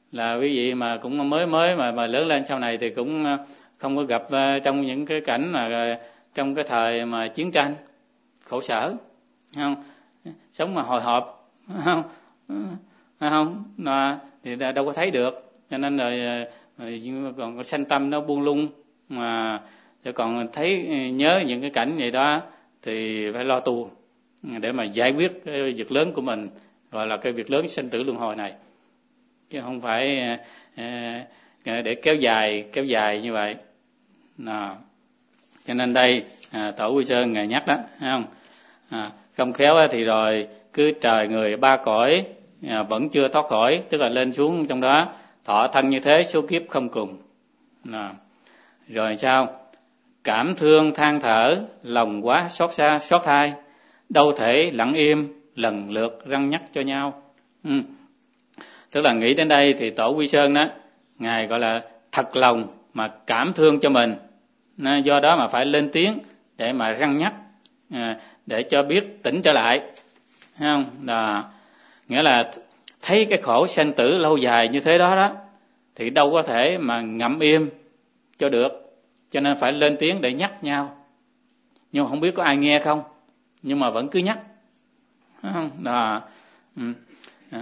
là quý vị mà cũng mới mới mà mà lớn lên sau này thì cũng không có gặp trong những cái cảnh mà trong cái thời mà chiến tranh khổ sở, không sống mà hồi hộp, không không mà thì đâu có thấy được, cho nên rồi, rồi còn có sanh tâm nó buông lung, mà còn thấy nhớ những cái cảnh vậy đó thì phải lo tu để mà giải quyết cái việc lớn của mình, gọi là cái việc lớn sinh tử luân hồi này, chứ không phải để kéo dài kéo dài như vậy. Nào, cho nên đây à, Tổ Quy Sơn ngài nhắc đó, thấy không? À, không khéo thì rồi cứ trời người ba cõi à, vẫn chưa thoát khỏi, tức là lên xuống trong đó, thọ thân như thế số kiếp không cùng. Nào, rồi sao? Cảm thương than thở, lòng quá xót xa xót thai, đâu thể lặng im, lần lượt răn nhắc cho nhau. Ừ. Tức là nghĩ đến đây thì Tổ Quy Sơn đó, ngài gọi là thật lòng mà cảm thương cho mình, do đó mà phải lên tiếng để mà răn nhắc, để cho biết tỉnh trở lại, thấy không? Đó. Nghĩa là thấy cái khổ sanh tử lâu dài như thế đó đó thì đâu có thể mà ngậm im cho được, cho nên phải lên tiếng để nhắc nhau. Nhưng mà không biết có ai nghe không, nhưng mà vẫn cứ nhắc, thấy không? Đó. Ừ. Đó.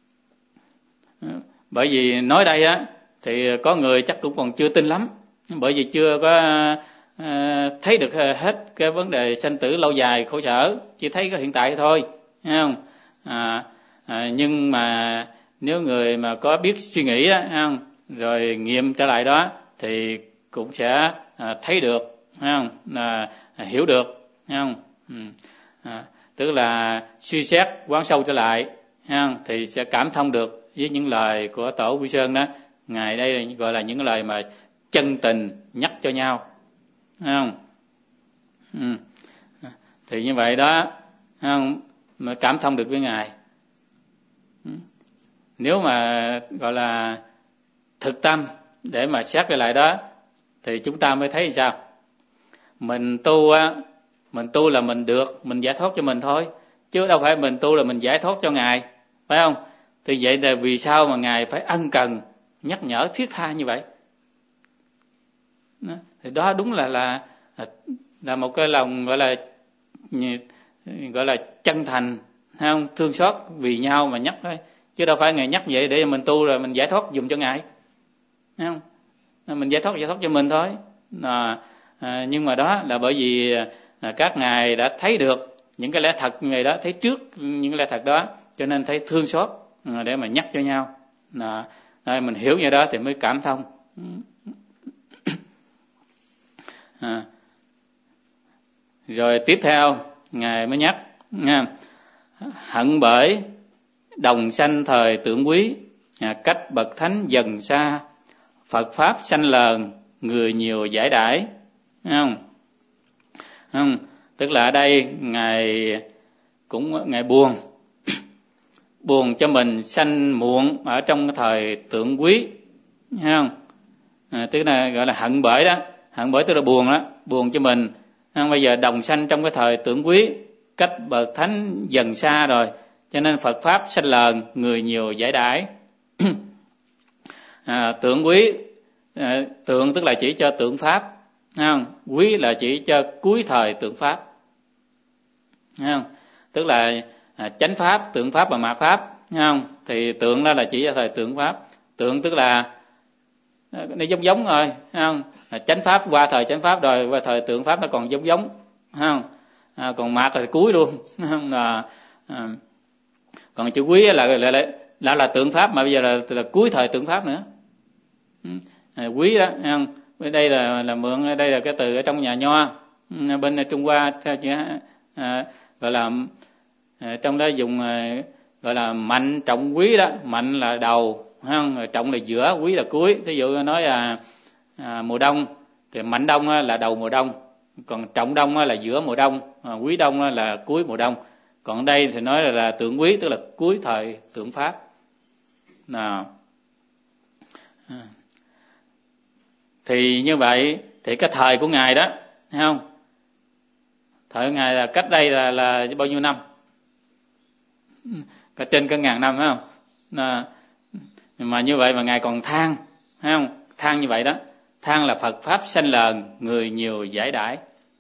Bởi vì nói đây á thì có người chắc cũng còn chưa tin lắm, bởi vì chưa có à, thấy được hết cái vấn đề sanh tử lâu dài khổ sở, chỉ thấy cái hiện tại thôi, thấy không? À, à, nhưng mà nếu người mà có biết suy nghĩ á, thấy không? Rồi nghiệm trở lại đó thì cũng sẽ à, thấy được, thấy không? À, hiểu được, thấy không? Ừ. À, tức là suy xét quán sâu trở lại, thấy không? Thì sẽ cảm thông được với những lời của Tổ Quy Sơn đó. Ngài đây gọi là những lời mà chân tình nhắc cho nhau, thấy không? Ừ. Thì như vậy đó, thấy không? Mà cảm thông được với Ngài. Ừ. Nếu mà gọi là thực tâm để mà xét lại lại đó thì chúng ta mới thấy sao? Mình tu á, mình tu là mình được, mình giải thoát cho mình thôi, chứ đâu phải mình tu là mình giải thoát cho Ngài, phải không? Thì vậy là vì sao mà Ngài phải ân cần nhắc nhở thiết tha như vậy? Đó. Thì đó đúng là là là một cái lòng gọi là gọi là chân thành, hay không? Thương xót vì nhau mà nhắc thôi, chứ đâu phải Ngài nhắc vậy để mình tu rồi mình giải thoát dùng cho Ngài, thấy không? Mình giải thoát giải thoát cho mình thôi. À, à, nhưng mà đó là bởi vì à, các ngài đã thấy được những cái lẽ thật như vậy đó, thấy trước những cái lẽ thật đó, cho nên thấy thương xót à, để mà nhắc cho nhau. À, à, mình hiểu như đó thì mới cảm thông. À, rồi tiếp theo ngài mới nhắc nha, hận bởi đồng sanh thời tưởng quý, à, cách bậc thánh dần xa, Phật pháp sanh lờn, người nhiều giải đãi, không? Không? Tức là ở đây ngài cũng ngài buồn, buồn cho mình sanh muộn ở trong cái thời tưởng quý, thấy không? À, tức là gọi là hận bởi đó, hận bởi tức là buồn đó, buồn cho mình. Không? Bây giờ đồng sanh trong cái thời tưởng quý, cách bậc thánh dần xa rồi, cho nên Phật pháp sanh lờn, người nhiều giải đãi. À, tưởng quý, à, tượng tức là chỉ cho tượng pháp, không? Quý là chỉ cho cuối thời tượng pháp, không? Tức là à, chánh pháp, tượng pháp và mạt pháp, không? Thì tượng đó là chỉ cho thời tượng pháp. Tượng tức là nó giống giống rồi, không? À, chánh pháp qua thời chánh pháp rồi, qua thời tượng pháp nó còn giống giống, không? À, còn mạt là cuối luôn, không? Là à, còn chữ quý là là là, là, là tượng pháp mà bây giờ là, là cuối thời tượng pháp nữa. À, quý đó, không? Đây là là mượn, đây là cái từ ở trong nhà Nho, bên Trung Hoa theo chữ à, gọi là à, trong đó dùng à, gọi là mạnh trọng quý đó, mạnh là đầu, không? Trọng là giữa, quý là cuối. Ví dụ nói là à, mùa đông thì mạnh đông là đầu mùa đông, còn trọng đông là giữa mùa đông, à, quý đông là cuối mùa đông. Còn đây thì nói là, là tượng quý tức là cuối thời tượng pháp. Nào. À. Thì như vậy thì cái thời của ngài đó, thấy không? Thời của ngài là cách đây là là bao nhiêu năm? Cả trên cả ngàn năm, phải không? À, Mà như vậy mà ngài còn than, thấy không? Than như vậy đó, than là Phật pháp sanh lờn, người nhiều giải đãi.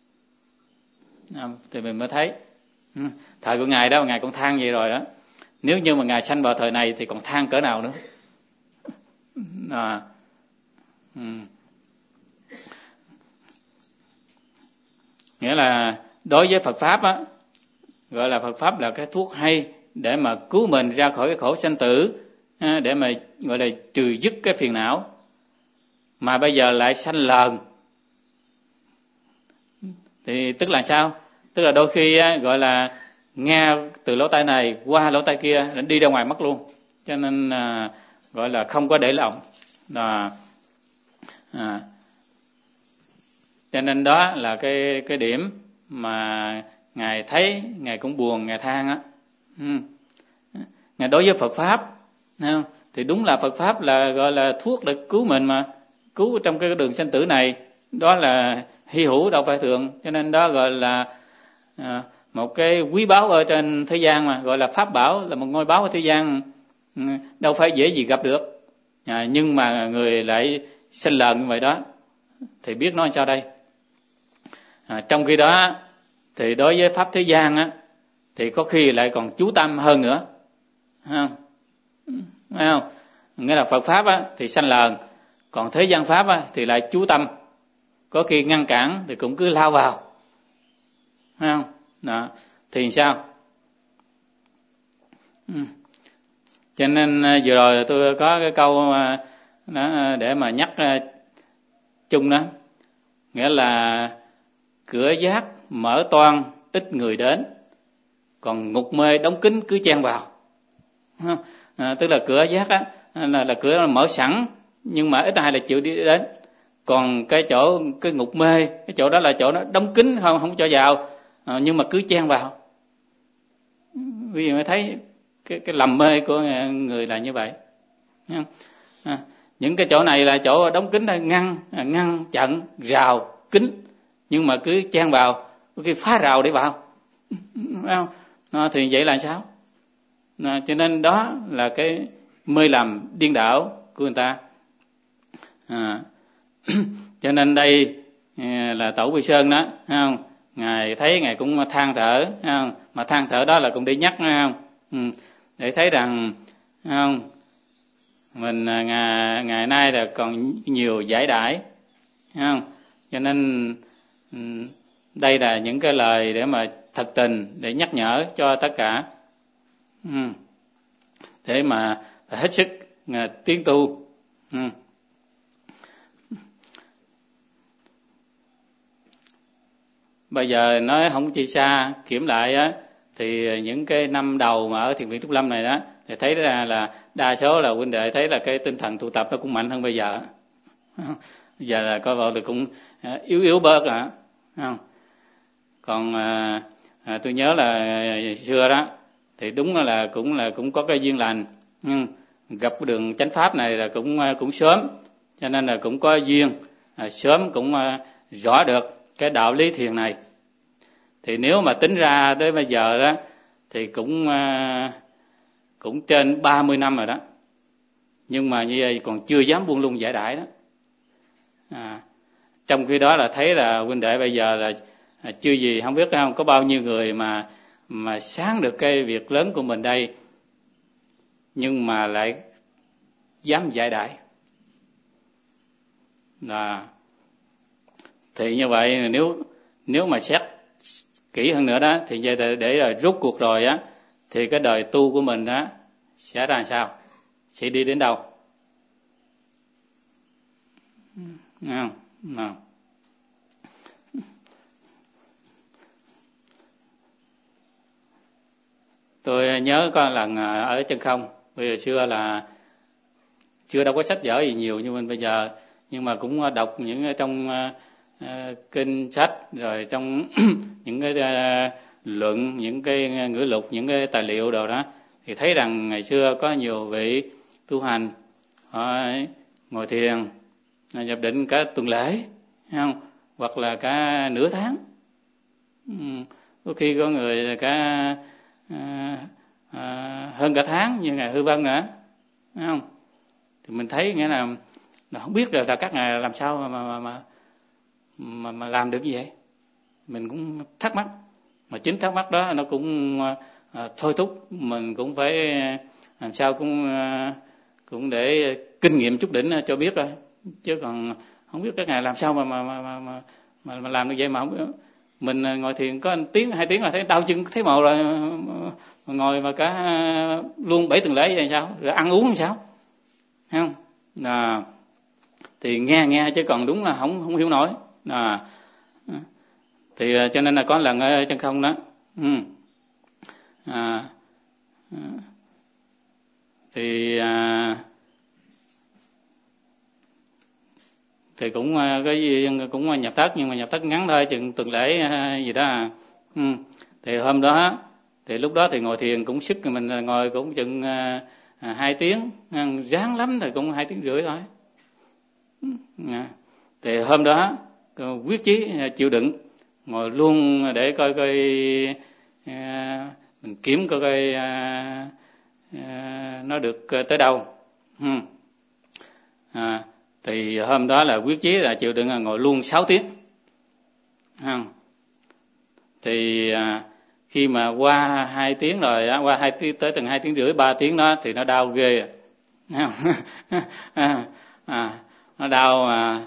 Thì mình mới thấy thời của ngài đó, ngài còn than vậy rồi đó. Nếu như mà ngài sanh vào thời này thì còn than cỡ nào nữa. À, ừ. Nghĩa là đối với Phật pháp á, gọi là Phật pháp là cái thuốc hay để mà cứu mình ra khỏi cái khổ sanh tử, để mà gọi là trừ dứt cái phiền não. Mà bây giờ lại sanh lờn thì tức là sao? Tức là đôi khi á, gọi là nghe từ lỗ tai này qua lỗ tai kia, đi ra ngoài mất luôn. Cho nên à, gọi là không có để lòng. À, à, cho nên đó là cái cái điểm mà ngài thấy, ngài cũng buồn, ngài than á. Ừ. Ngài đối với Phật pháp, không? Thì đúng là Phật pháp là gọi là thuốc để cứu mình mà, cứu trong cái đường sanh tử này, đó là hy hữu đâu phải thường. Cho nên đó gọi là à, một cái quý báu ở trên thế gian, mà gọi là pháp bảo, là một ngôi báu ở thế gian, đâu phải dễ gì gặp được. À, nhưng mà người lại sanh lờn như vậy đó thì biết nói sao đây. À, trong khi đó thì đối với pháp thế gian á, thì có khi lại còn chú tâm hơn nữa, thấy không? Thấy không? Nghĩa là Phật pháp á thì sanh lờn, còn thế gian pháp á thì lại chú tâm, có khi ngăn cản thì cũng cứ lao vào, thấy không? Đó. Thì sao? Ừ. Cho nên vừa rồi tôi có cái câu đó để mà nhắc chung đó, nghĩa là cửa giác mở toang ít người đến, còn ngục mê đóng kín cứ chen vào. À, tức là cửa giác á là, là cửa mở sẵn, nhưng mà ít ai là chịu đi đến. Còn cái chỗ cái ngục mê, cái chỗ đó là chỗ nó đóng kín, không không cho vào, à, nhưng mà cứ chen vào. Vì vậy mới thấy cái cái lầm mê của người là như vậy. À, những cái chỗ này là chỗ đóng kín, ngăn ngăn chặn rào kín, nhưng mà cứ chen vào, cái phá rào để vào, phải không? À, thì vậy là sao? À, cho nên đó là cái mê lầm điên đảo của người ta. À, cho nên đây là Tổ Quy Sơn đó, thấy không? Ngài thấy ngài cũng than thở, thấy không? Mà than thở đó là cũng để nhắc, thấy không? Ừ, để thấy rằng, thấy không? Mình ngày, ngày nay là còn nhiều giải đãi, thấy không? Cho nên đây là những cái lời để mà thật tình để nhắc nhở cho tất cả, ừ, để mà hết sức tiến tu. Ừ. Bây giờ nói không chi xa, kiểm lại á, thì những cái năm đầu mà ở Thiền viện Trúc Lâm này đó, thì thấy ra là đa số là huynh đệ thấy là cái tinh thần tu tập nó cũng mạnh hơn bây giờ. Giờ là coi vào thì cũng yếu yếu bớt à, không? Còn à, à, tôi nhớ là xưa đó thì đúng là cũng là cũng có cái duyên lành, nhưng gặp cái đường chánh pháp này là cũng cũng sớm, cho nên là cũng có duyên, à, sớm cũng à, rõ được cái đạo lý thiền này. Thì nếu mà tính ra tới bây giờ đó thì cũng à, cũng trên ba mươi năm rồi đó, nhưng mà như vậy còn chưa dám buông lung giải đãi đó. À, trong khi đó là thấy là huynh đệ bây giờ là à, chưa gì không biết không, có bao nhiêu người mà mà sáng được cái việc lớn của mình đây, nhưng mà lại dám giải đãi. Là thì như vậy nếu nếu mà xét kỹ hơn nữa đó, thì để, để là rút cuộc rồi á, thì cái đời tu của mình đó sẽ ra làm sao, sẽ đi đến đâu, không? Không. Tôi nhớ có lần ở Chân Không, bây giờ xưa là chưa đâu có sách vở gì nhiều như mình bây giờ, nhưng mà cũng đọc những trong uh, kinh sách, rồi trong những cái uh, luận, những cái ngữ lục, những cái tài liệu đồ đó, thì thấy rằng ngày xưa có nhiều vị tu hành họ ngồi thiền nhập định cả tuần lễ, không? Hoặc là cả nửa tháng, có khi có người cả à, à, hơn cả tháng như ngài Hư Vân nữa, không? thì mình thấy nghĩa là, là không biết là, là các ngài làm sao mà mà, mà mà mà làm được như vậy. Mình cũng thắc mắc, mà chính thắc mắc đó nó cũng à, thôi thúc mình cũng phải làm sao cũng à, cũng để kinh nghiệm chút đỉnh cho biết rồi, chứ còn không biết các ngài làm sao mà mà mà mà mà, mà làm được vậy mà không biết. Mình ngồi thiền có một tiếng hai tiếng là thấy đau chân thấy mồ rồi, mà ngồi mà cả luôn bảy tuần lễ vậy sao, rồi ăn uống làm sao, thấy không? À, thì nghe nghe chứ còn đúng là không không hiểu nổi. À, thì cho nên là có lần ở chân không đó, ừ. à, thì à, thì cũng cái gì cũng nhập thất, nhưng mà nhập thất ngắn thôi, chừng tuần lễ gì đó à. Ừ. Thì hôm đó thì lúc đó thì ngồi thiền cũng sức, mình ngồi cũng chừng à, hai tiếng, ráng lắm thì cũng hai tiếng rưỡi thôi. À. Thì hôm đó quyết chí chịu đựng ngồi luôn để coi coi à, mình kiểm coi coi à, à, nó được tới đâu. Ừ. À, thì hôm đó là quyết chí là chịu đựng ngồi luôn sáu tiếng. À. Thì à, khi mà qua hai tiếng rồi, qua hai tiếng tới từng hai tiếng rưỡi ba tiếng đó thì nó đau ghê. À. à, à, nó đau à,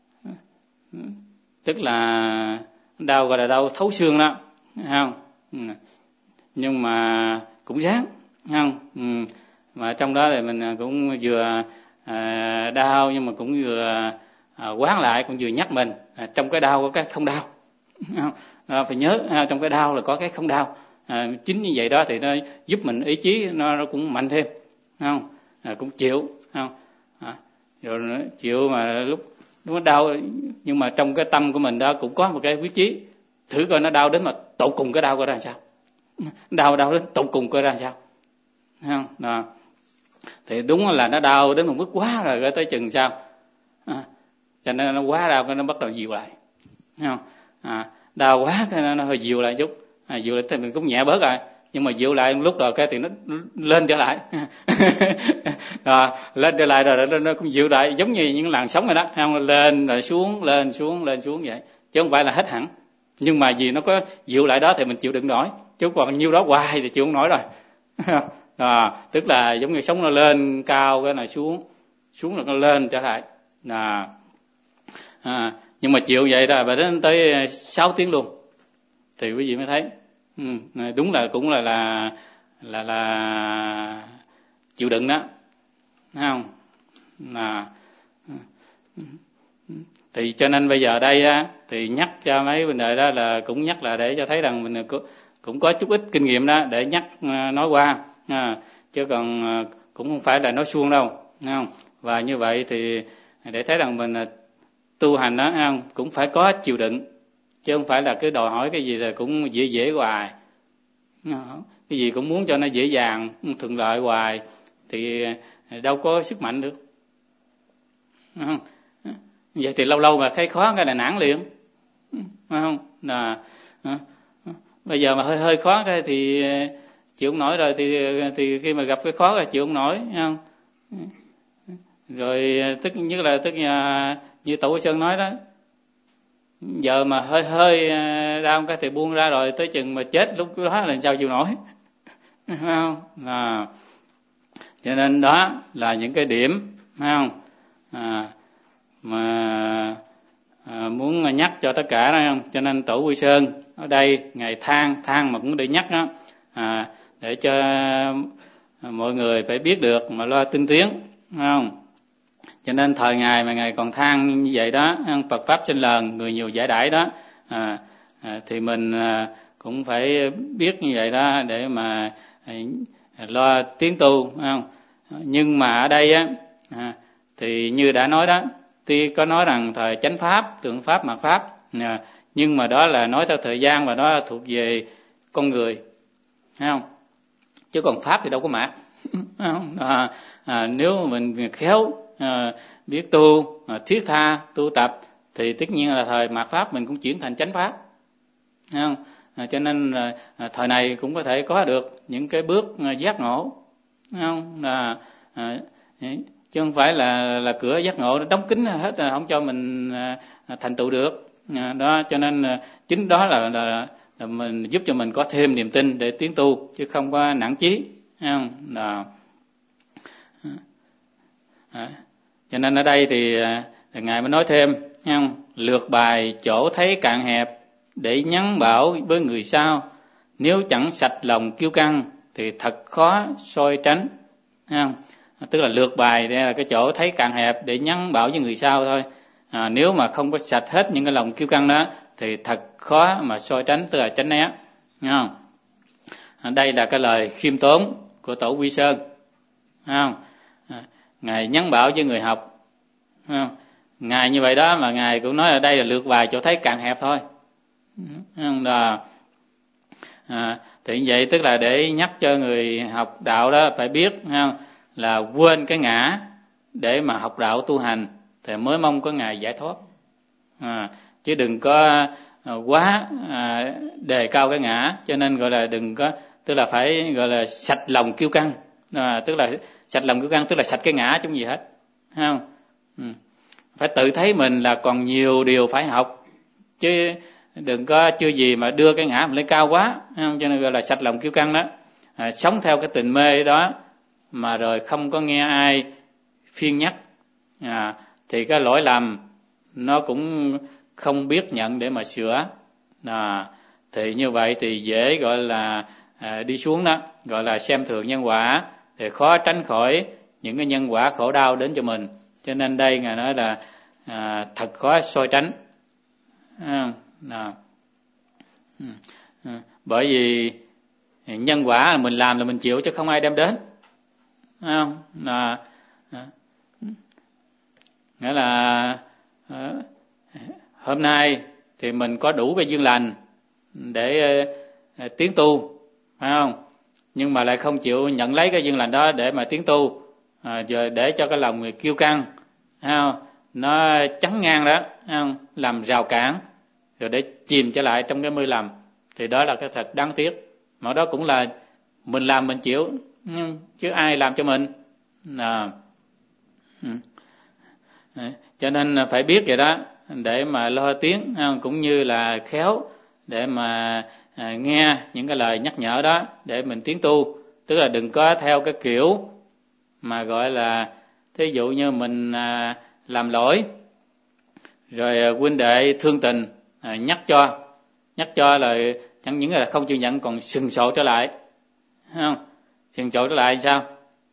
tức là đau gọi là đau thấu xương đó, không? Nhưng mà cũng ráng, không? Ừ. Mà trong đó thì mình cũng vừa à, đau nhưng mà cũng vừa à, quán lại, cũng vừa nhắc mình à, trong cái đau có cái không đau, không? À, phải nhớ à, trong cái đau là có cái không đau. À, chính như vậy đó thì nó giúp mình ý chí nó, nó cũng mạnh thêm, không? À, cũng chịu, không? À, rồi nó chịu mà lúc nó đau, nhưng mà trong cái tâm của mình đó cũng có một cái quyết chí, thử coi nó đau đến mà tột cùng cái đau coi ra sao, đau đau đến tột cùng coi ra sao, không? Đó. Thì đúng là nó đau đến một mức quá rồi, rồi tới chừng sao, à, cho nên nó quá đau, cái nó bắt đầu dịu lại, không? À, đau quá cái nó, nó hơi dịu lại chút, à, dịu lại thì mình cũng nhẹ bớt rồi, nhưng mà dịu lại lúc rồi cái thì nó lên trở lại. À, lên trở lại rồi nó, nó cũng dịu lại giống như những làn sóng rồi đó, không? Lên rồi xuống, lên xuống, lên xuống vậy, chứ không phải là hết hẳn. Nhưng mà vì nó có dịu lại đó thì mình chịu đựng nổi, chứ còn nhiêu đó hoài thì chịu không nổi rồi. À, tức là giống như sóng nó lên cao cái này xuống, xuống rồi nó lên trở lại. À, à, nhưng mà chịu vậy rồi và đến tới sáu tiếng luôn thì quý vị mới thấy, ừ, đúng là cũng là là là là chịu đựng đó, thấy không? À, thì cho nên bây giờ đây á thì nhắc cho mấy vấn đề đó là cũng nhắc là để cho thấy rằng mình cũng có chút ít kinh nghiệm đó để nhắc nói qua, à, chứ còn cũng không phải là nói suông đâu, thấy không? Và như vậy thì để thấy rằng mình tu hành đó, thấy không? Cũng phải có chịu đựng, chứ không phải là cứ đòi hỏi cái gì là cũng dễ dễ hoài, cái gì cũng muốn cho nó dễ dàng thuận lợi hoài thì đâu có sức mạnh được, không? Vậy thì lâu lâu mà thấy khó cái là nản liền, phải không? Là bây giờ mà hơi hơi khó cái thì chịu không nổi rồi, thì thì khi mà gặp cái khó là chịu không nổi, phải không? Rồi tức như là tức là như Tổ Sơn nói đó, giờ mà hơi hơi đau cái thì buông ra rồi tới chừng mà chết lúc đó là sao chịu nổi, phải không? À, cho nên đó là những cái điểm, phải không? À, mà à, muốn nhắc cho tất cả đó, không? Cho nên Tổ Quy Sơn ở đây ngày than than mà cũng để nhắc đó, à, để cho mọi người phải biết được mà lo tinh tiến, không? Cho nên thời ngày mà ngài còn than như vậy đó, Phật pháp sinh lần người nhiều giải đãi đó, à, à, thì mình à, cũng phải biết như vậy đó để mà à, lo tiến tu, không? Nhưng mà ở đây á à, thì như đã nói đó, tuy có nói rằng thời chánh pháp, tượng pháp, mạt pháp, à, nhưng mà đó là nói theo thời gian và đó là thuộc về con người, thấy không? Chứ còn pháp thì đâu có mạt. À, à, nếu mình khéo à, biết tu, à, thiết tha tu tập thì tất nhiên là thời mạt pháp mình cũng chuyển thành chánh pháp, thấy không? À, cho nên à, thời này cũng có thể có được những cái bước à, giác ngộ, thấy không? À, à, chứ không phải là là cửa giác ngộ nó đóng kín hết rồi không cho mình thành tựu được. Đó cho nên chính đó là, là, là mình giúp cho mình có thêm niềm tin để tiến tu, chứ không có nản chí, không? Đó. Đó. Cho nên ở đây thì, thì ngài mới nói thêm, không? Lược bài chỗ thấy cạn hẹp để nhắn bảo với người sau, nếu chẳng sạch lòng kiêu căng thì thật khó soi tránh, không? Tức là lược bài đây là cái chỗ thấy cạn hẹp để nhắn bảo với người sau thôi. À, nếu mà không có sạch hết những cái lòng kiêu căng đó thì thật khó mà soi tránh, tức là tránh né, không? À, đây là cái lời khiêm tốn của tổ Quy Sơn, không? À, ngài nhắn bảo với người học, không? Ngài như vậy đó mà ngài cũng nói là đây là lược bài chỗ thấy cạn hẹp thôi, không? Đó. À, thì như vậy tức là để nhắc cho người học đạo đó phải biết, không? Là quên cái ngã để mà học đạo tu hành thì mới mong có ngày giải thoát, à, chứ đừng có quá à, đề cao cái ngã. Cho nên gọi là đừng có, tức là phải gọi là sạch lòng kiêu căng, à, tức là sạch lòng kiêu căng tức là sạch cái ngã chung gì hết, không? Ừ. Phải tự thấy mình là còn nhiều điều phải học, chứ đừng có chưa gì mà đưa cái ngã mình lên cao quá, không? Cho nên gọi là sạch lòng kiêu căng đó, à, sống theo cái tình mê đó mà rồi không có nghe ai phiên nhắc, à, thì cái lỗi lầm nó cũng không biết nhận để mà sửa, à, thì như vậy thì dễ gọi là à, đi xuống đó, gọi là xem thường nhân quả, thì khó tránh khỏi những cái nhân quả khổ đau đến cho mình. Cho nên đây ngài nói là à, thật khó soi tránh, à, à, à, bởi vì nhân quả là mình làm là mình chịu chứ không ai đem đến, không? Là à, nghĩa là à, hôm nay thì mình có đủ cái duyên lành để à, tiến tu, phải không? Nhưng mà lại không chịu nhận lấy cái duyên lành đó để mà tiến tu, à, giờ để cho cái lòng người kiêu căng, phải không? Nó chắn ngang đó, phải không? Làm rào cản rồi để chìm trở lại trong cái mê lầm, thì đó là cái thật đáng tiếc. Mà đó cũng là mình làm mình chịu, chứ ai làm cho mình, à, cho nên phải biết vậy đó để mà lo tiến, cũng như là khéo để mà à, nghe những cái lời nhắc nhở đó để mình tiến tu. Tức là đừng có theo cái kiểu mà gọi là thí dụ như mình à, làm lỗi rồi à, huynh đệ thương tình à, nhắc cho nhắc cho là chẳng những là không chịu nhận còn sừng sộ trở lại, không? Sừng sộ trở lại sao?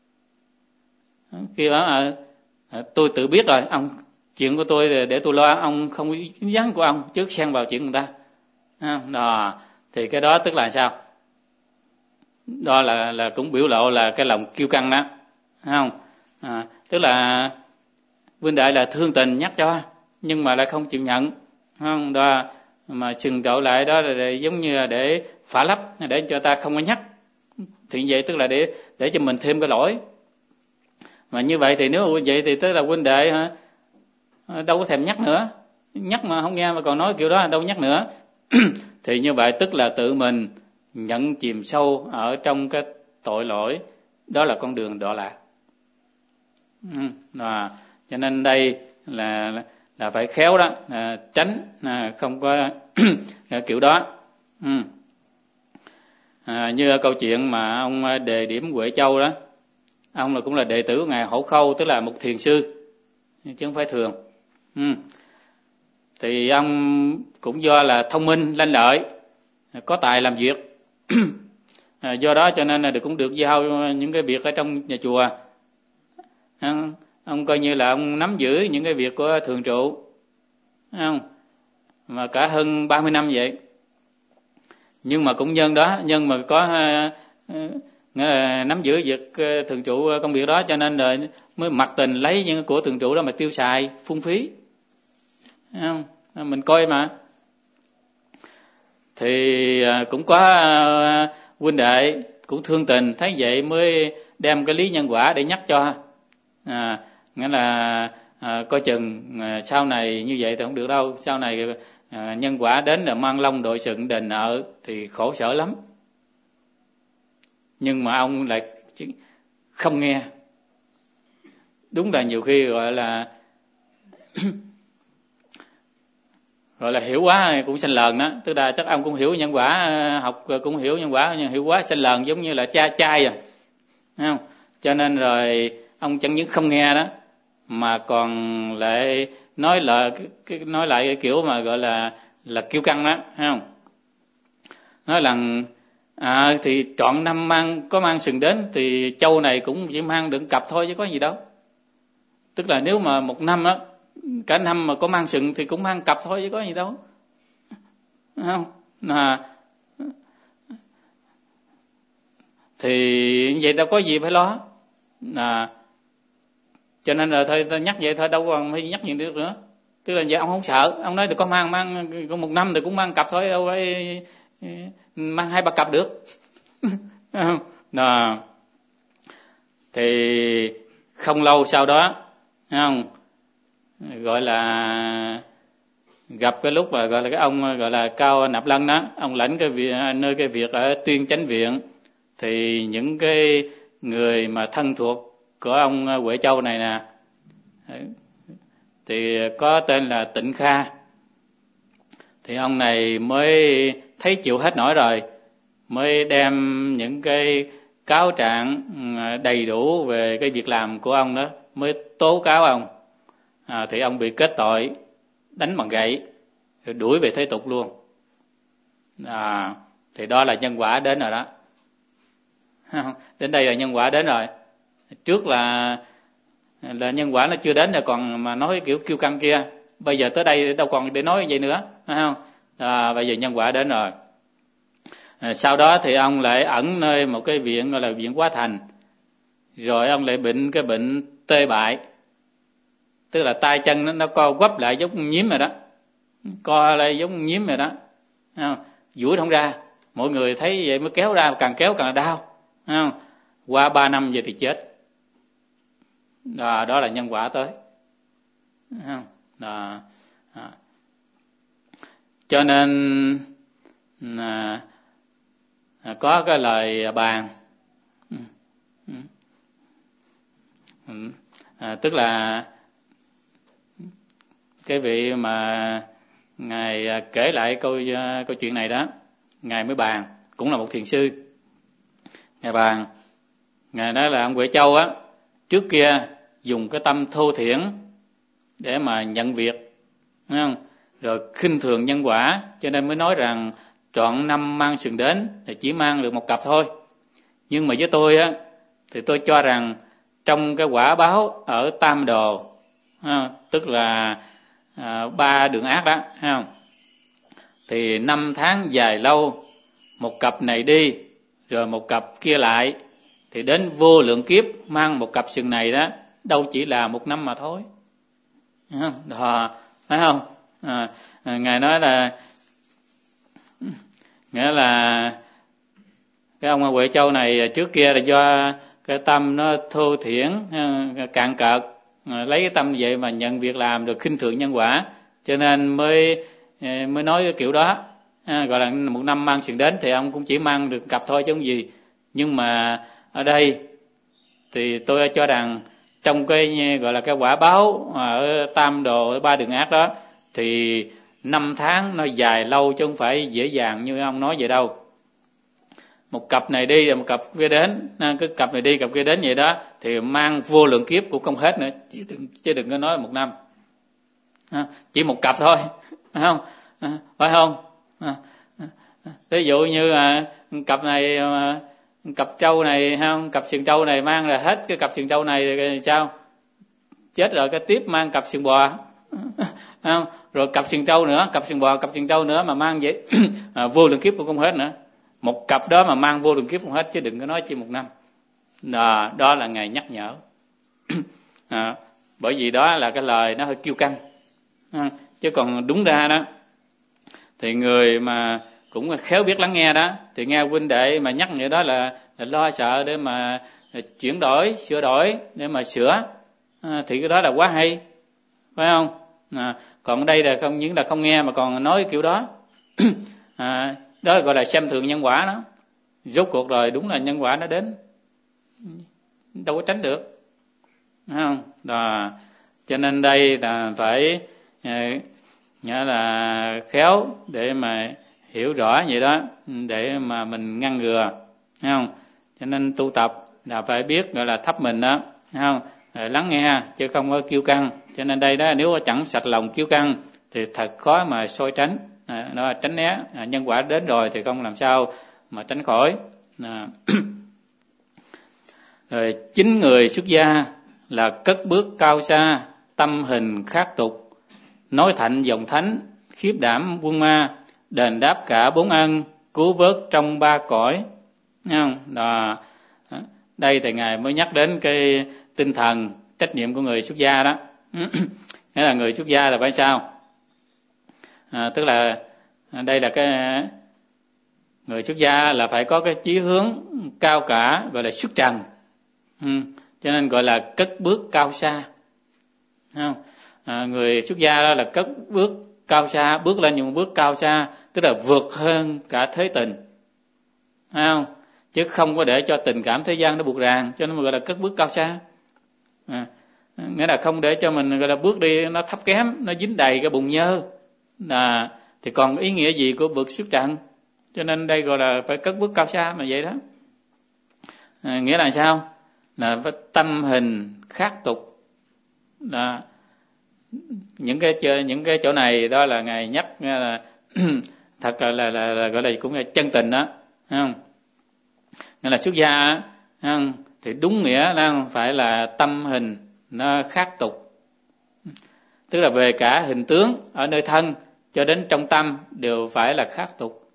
Khi đó à, à, tôi tự biết rồi, ông chuyện của tôi để tôi lo, ông không ý dáng của ông trước xen vào chuyện người ta, không? Đó thì cái đó tức là sao? Đó là là cũng biểu lộ là cái lòng kiêu căng đó, không? À, tức là huynh đệ là thương tình nhắc cho nhưng mà lại không chịu nhận, không? Đó mà sừng trội lại đó là để, giống như là để phá lấp để cho ta không có nhắc, thì vậy tức là để để cho mình thêm cái lỗi. Mà như vậy thì nếu vậy thì tức là huynh đệ hả, đâu có thèm nhắc nữa, nhắc mà không nghe mà còn nói kiểu đó đâu nhắc nữa. Thì như vậy tức là tự mình nhận chìm sâu ở trong cái tội lỗi, đó là con đường đọa lạc. À, cho nên đây là là phải khéo đó, à, tránh à, không có kiểu đó. Ừ. À, như câu chuyện mà ông Đề Điểm Huệ Châu đó, ông là cũng là đệ tử của ngài Hổ Khâu, tức là một thiền sư chứ không phải thường. Ừ. Thì ông cũng do là thông minh lanh lợi, có tài làm việc, à, do đó cho nên là cũng được giao những cái việc ở trong nhà chùa. À, ông coi như là ông nắm giữ những cái việc của thường trụ, không? Mà cả hơn ba mươi năm vậy. Nhưng mà cũng nhân đó, nhân mà có uh, nghĩa là nắm giữ việc uh, thường trụ công việc đó, cho nên là mới mặc tình lấy những của thường trụ đó mà tiêu xài phung phí, không? Mình coi mà. Thì uh, cũng có uh, huynh đệ cũng thương tình, thấy vậy mới đem cái lý nhân quả để nhắc cho, à, nghĩa là à, coi chừng à, sau này như vậy thì không được đâu, sau này à, nhân quả đến là mang long đội sừng đền nợ thì khổ sở lắm. Nhưng mà ông lại không nghe, đúng là nhiều khi gọi là gọi là hiểu quá cũng sanh lờn đó. Tức là chắc ông cũng hiểu nhân quả, học cũng hiểu nhân quả, nhưng hiểu quá sanh lờn, giống như là cha chai à, thấy không? Cho nên rồi ông chẳng những không nghe đó mà còn lại nói lại cái nói lại cái kiểu mà gọi là là kiêu căng đó, thấy không? Nói rằng à, thì trọn năm mang có mang sừng đến thì châu này cũng chỉ mang được cặp thôi chứ có gì đâu. Tức là nếu mà một năm đó cả năm mà có mang sừng thì cũng mang cặp thôi chứ có gì đâu, thấy không? À, thì vậy đâu có gì phải lo. À, cho nên là thôi tôi nhắc vậy thôi, đâu còn phải nhắc gì được nữa. Tức là vậy ông không sợ, ông nói thì có mang mang có một năm thì cũng mang cặp thôi, đâu phải mang hai ba cặp được. Đó. Thì không lâu sau đó, thấy không, gọi là gặp cái lúc mà gọi là cái ông gọi là Cao Nạp Lân đó, ông lãnh cái việc, nơi cái việc ở Tuyên Chánh Viện, thì những cái người mà thân thuộc của ông Huệ Châu này nè, thì có tên là Tịnh Kha. Thì ông này mới thấy chịu hết nổi rồi, mới đem những cái cáo trạng đầy đủ về cái việc làm của ông đó, mới tố cáo ông. À, thì ông bị kết tội đánh bằng gậy, rồi đuổi về thế tục luôn. À, thì đó là nhân quả đến rồi đó. Đến đây là nhân quả đến rồi. Trước là là nhân quả nó chưa đến rồi còn mà nói kiểu kiêu căng kia. Bây giờ tới đây đâu còn để nói vậy nữa, phải không? À, bây giờ nhân quả đến rồi. À, sau đó thì ông lại ẩn nơi một cái viện gọi là viện Hóa Thành. Rồi ông lại bệnh cái bệnh tê bại, tức là tay chân nó, nó co quắp lại giống nhím rồi đó, co lại giống nhím rồi đó, không? Duỗi không ra, mọi người thấy vậy mới kéo ra, càng kéo càng đau, không? Qua ba năm vậy thì chết. Đó, đó là nhân quả tới, không? Đó. Đó. Cho nên à, có cái lời bàn, à, tức là cái vị mà ngài kể lại câu câu chuyện này đó, ngài mới bàn, cũng là một thiền sư. Ngài bàn, ngài nói là ông Huệ Châu á, trước kia dùng cái tâm thô thiển để mà nhận việc, thấy không? Rồi khinh thường nhân quả, cho nên mới nói rằng trọn năm mang sừng đến thì chỉ mang được một cặp thôi. Nhưng mà với tôi á, thì tôi cho rằng trong cái quả báo ở Tam Đồ, à, tức là à, ba đường ác đó, thấy không? Thì năm tháng dài lâu, một cặp này đi rồi một cặp kia lại, thì đến vô lượng kiếp mang một cặp sừng này đó, đâu chỉ là một năm mà thôi, đó, phải không? À, ngài nói là nghĩa là cái ông Huệ Châu này trước kia là do cái tâm nó thô thiển, cạn cợt, lấy cái tâm vậy mà nhận việc làm được khinh thường nhân quả, cho nên mới mới nói cái kiểu đó, à, gọi là một năm mang sừng đến thì ông cũng chỉ mang được cặp thôi chứ không gì. Nhưng mà ở đây thì tôi cho rằng trong cái gọi là cái quả báo ở Tam Đồ, ở ba đường ác đó, thì năm tháng nó dài lâu chứ không phải dễ dàng như ông nói vậy đâu. Một cặp này đi rồi một cặp kia đến, cái cặp này đi cặp kia đến vậy đó, thì mang vô lượng kiếp cũng không hết nữa, chứ đừng, chứ đừng có nói một năm, chỉ một cặp thôi, phải không? Phải không? Ví dụ như à, cặp này à, cặp trâu này, không, cặp sừng trâu này mang là hết cái cặp sừng trâu này thì sao? Chết rồi cái tiếp mang cặp sừng bò, không? Rồi cặp sừng trâu nữa, cặp sừng bò, cặp sừng trâu nữa mà mang vậy à, vô lượng kiếp cũng không hết nữa. Một cặp đó mà mang vô lượng kiếp không hết, chứ đừng có nói chỉ một năm. Đó, đó là ngài nhắc nhở. À, bởi vì đó là cái lời nó hơi kiêu căng, à, chứ còn đúng ra đó thì người mà cũng khéo biết lắng nghe đó, thì nghe huynh đệ mà nhắc như đó là, là lo sợ để mà chuyển đổi, sửa đổi, để mà sửa, à, thì cái đó là quá hay, phải không? À, còn ở đây là không những là không nghe mà còn nói kiểu đó. À, đó gọi là xem thường nhân quả đó. Rốt cuộc rồi đúng là nhân quả nó đến, đâu có tránh được. không? Đó. Cho nên đây là phải nghĩa là khéo để mà hiểu rõ vậy đó, để mà mình ngăn ngừa, không? Cho nên tu tập là phải biết gọi là thấp mình đó, không? Lắng nghe chứ không có kiêu căng. Cho nên đây đó, nếu chẳng sạch lòng kiêu căng thì thật khó mà xôi tránh, nó tránh né. Nhân quả đến rồi thì không làm sao mà tránh khỏi. Rồi chính người xuất gia là cất bước cao xa, tâm hình khác tục, nói thạnh dòng thánh, khiếp đảm quân ma, đền đáp cả bốn ân, cứu vớt trong ba cõi. Không? Đó. Đây thì Ngài mới nhắc đến cái tinh thần trách nhiệm của người xuất gia đó. Nghĩa là người xuất gia là phải sao? À, tức là đây là cái người xuất gia là phải có cái chí hướng cao cả, gọi là xuất trần. Ừ. Cho nên gọi là cất bước cao xa. Không? À, người xuất gia đó là cất bước cao xa, bước lên những bước cao xa, tức là vượt hơn cả thế tình, không? Chứ không có để cho tình cảm thế gian nó buộc ràng, cho nên gọi là cất bước cao xa. À, nghĩa là không để cho mình gọi là bước đi nó thấp kém, nó dính đầy cái bùn nhơ, à, thì còn ý nghĩa gì của bước xuất trần? Cho nên đây gọi là phải cất bước cao xa mà vậy đó. À, nghĩa là sao? Là phải tâm hình khác tục. Đó. Những cái những cái chỗ này đó là Ngài nhắc là thật là, là, là, là gọi là cũng là chân tình đó, không? Nghĩa là xuất gia không? Thì đúng nghĩa là phải là tâm hình nó khác tục, tức là về cả hình tướng ở nơi thân cho đến trong tâm đều phải là khác tục.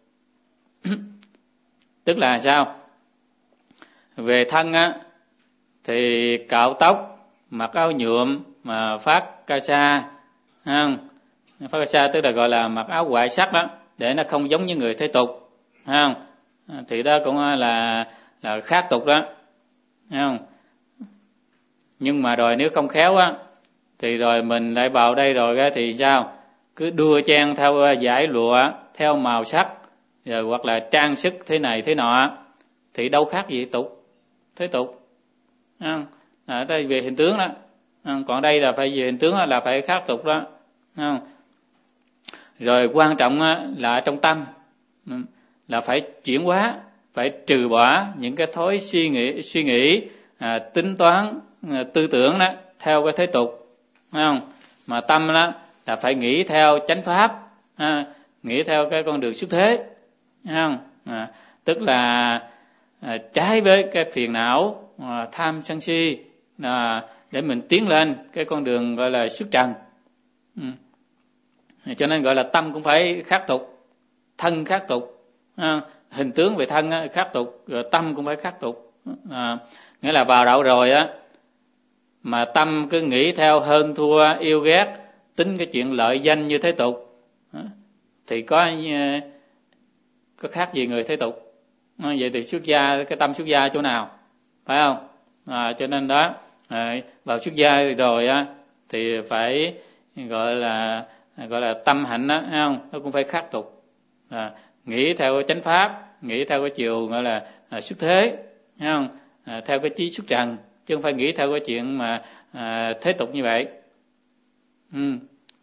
Tức là sao? Về thân á thì cạo tóc, mặc áo nhuộm mà phát ca sa, không? Phát ca sa tức là gọi là mặc áo ngoại sắc đó, để nó không giống như người thế tục, không? Thì đó cũng là là khác tục đó, không? Nhưng mà rồi nếu không khéo á thì rồi mình lại vào đây rồi cái thì sao? Cứ đua chen theo dải lụa, theo màu sắc, rồi hoặc là trang sức thế này thế nọ, thì đâu khác gì tục, thế tục, không? À, đây về hình tướng đó, không? Còn đây là phải về hình tướng là phải khác tục đó, không? Rồi quan trọng là trong tâm là phải chuyển hóa, phải trừ bỏ những cái thói suy nghĩ suy nghĩ à, tính toán à, tư tưởng đó theo cái thế tục, không? Mà tâm đó là phải nghĩ theo chánh pháp, à, nghĩ theo cái con đường xuất thế, không? À, tức là à, trái với cái phiền não à, tham sân si à, để mình tiến lên cái con đường gọi là xuất trần. Ừ. Cho nên gọi là tâm cũng phải khác tục, thân khác tục, à, hình tướng về thân á, khác tục, rồi tâm cũng phải khác tục. À, nghĩa là vào đạo rồi á mà tâm cứ nghĩ theo hơn thua, yêu ghét, tính cái chuyện lợi danh như thế tục, à, thì có có khác gì người thế tục. À, vậy thì xuất gia, cái tâm xuất gia chỗ nào, phải không? À, cho nên đó à, vào xuất gia rồi á thì phải gọi là gọi là tâm hạnh đó, thấy không? Nó cũng phải khác tục, à, nghĩ theo cái chánh pháp, nghĩ theo cái chiều gọi là à, xuất thế, thấy không? À, theo cái trí xuất trần, chứ không phải nghĩ theo cái chuyện mà à, thế tục như vậy. Ừ.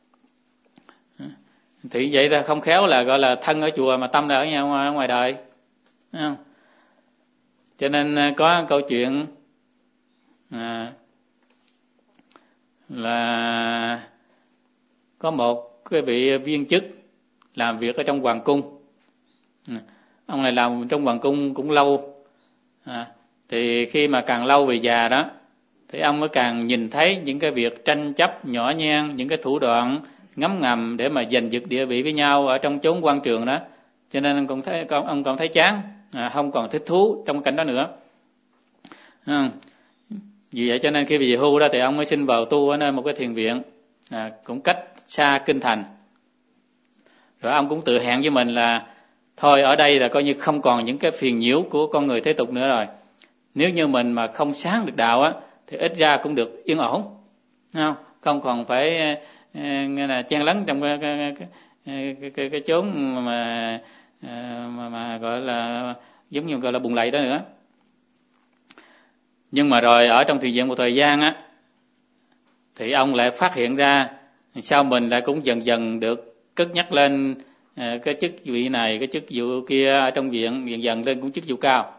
Thì vậy ta không khéo là gọi là thân ở chùa mà tâm là ở nhà ngoài, ở ngoài đời, thấy không? Cho nên có câu chuyện à, là có một cái vị viên chức làm việc ở trong hoàng cung. Ông này làm trong hoàng cung cũng lâu, à, thì khi mà càng lâu về già đó thì ông mới càng nhìn thấy những cái việc tranh chấp nhỏ nhen, những cái thủ đoạn ngấm ngầm để mà giành giật địa vị với nhau ở trong chốn quan trường đó. Cho nên ông còn thấy ông còn thấy chán, à, không còn thích thú trong cảnh đó nữa. À, vì vậy cho nên khi về hưu đó thì ông mới xin vào tu ở nơi một cái thiền viện, à, cũng cách xa kinh thành. Rồi ông cũng tự hẹn với mình là thôi ở đây là coi như không còn những cái phiền nhiễu của con người thế tục nữa rồi. Nếu như mình mà không sáng được đạo á thì ít ra cũng được yên ổn, không không còn phải nghe là chen lấn trong cái cái cái cái, cái, cái chốn mà, mà mà gọi là giống như gọi là bùn lầy đó nữa. Nhưng mà rồi ở trong thiền viện một thời gian á thì ông lại phát hiện ra sao mình lại cũng dần dần được cất nhắc lên cái chức vị này, cái chức vụ kia ở trong viện, dần dần lên cũng chức vụ cao.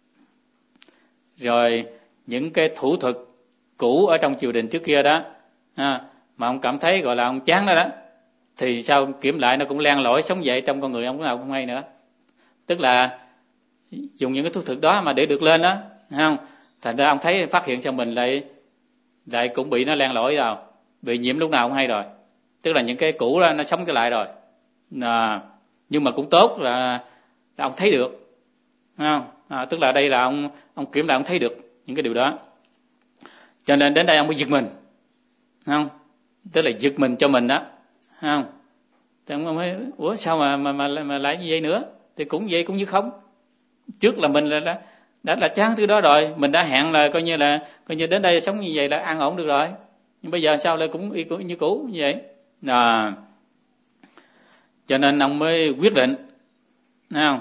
Rồi những cái thủ thuật cũ ở trong triều đình trước kia đó ha, mà ông cảm thấy gọi là ông chán đó đó, thì sao kiểm lại nó cũng len lỏi sống dậy trong con người ông, lúc nào cũng hay nữa. Tức là dùng những cái thủ thuật đó mà để được lên đó, không? Thành ra ông thấy phát hiện sao mình lại lại cũng bị nó len lỏi vào, bị nhiễm lúc nào cũng hay rồi. Tức là những cái cũ đó nó sống trở lại rồi. À, nhưng mà cũng tốt là, là ông thấy được, không? À, tức là đây là ông ông kiểm lại ông thấy được những cái điều đó. Cho nên đến đây ông mới giật mình, không? Tức là giật mình cho mình đó, không? Thì ông mới ủa sao mà mà mà, mà lại như vậy nữa? Thì cũng vậy, cũng như không. Trước là mình là đã, đã là chán thứ đó rồi, mình đã hẹn là coi như là coi như đến đây sống như vậy là an ổn được rồi. Nhưng bây giờ sao lại cũng y như cũ như vậy? À, cho nên ông mới quyết định, thấy không?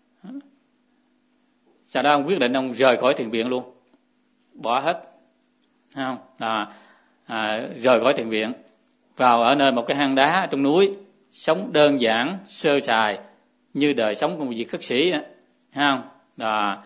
Sau đó ông quyết định ông rời khỏi thiền viện luôn, bỏ hết, thấy không? À, à, rời khỏi thiền viện, vào ở nơi một cái hang đá trong núi, sống đơn giản sơ sài như đời sống của một vị khất sĩ đó, thấy không? À,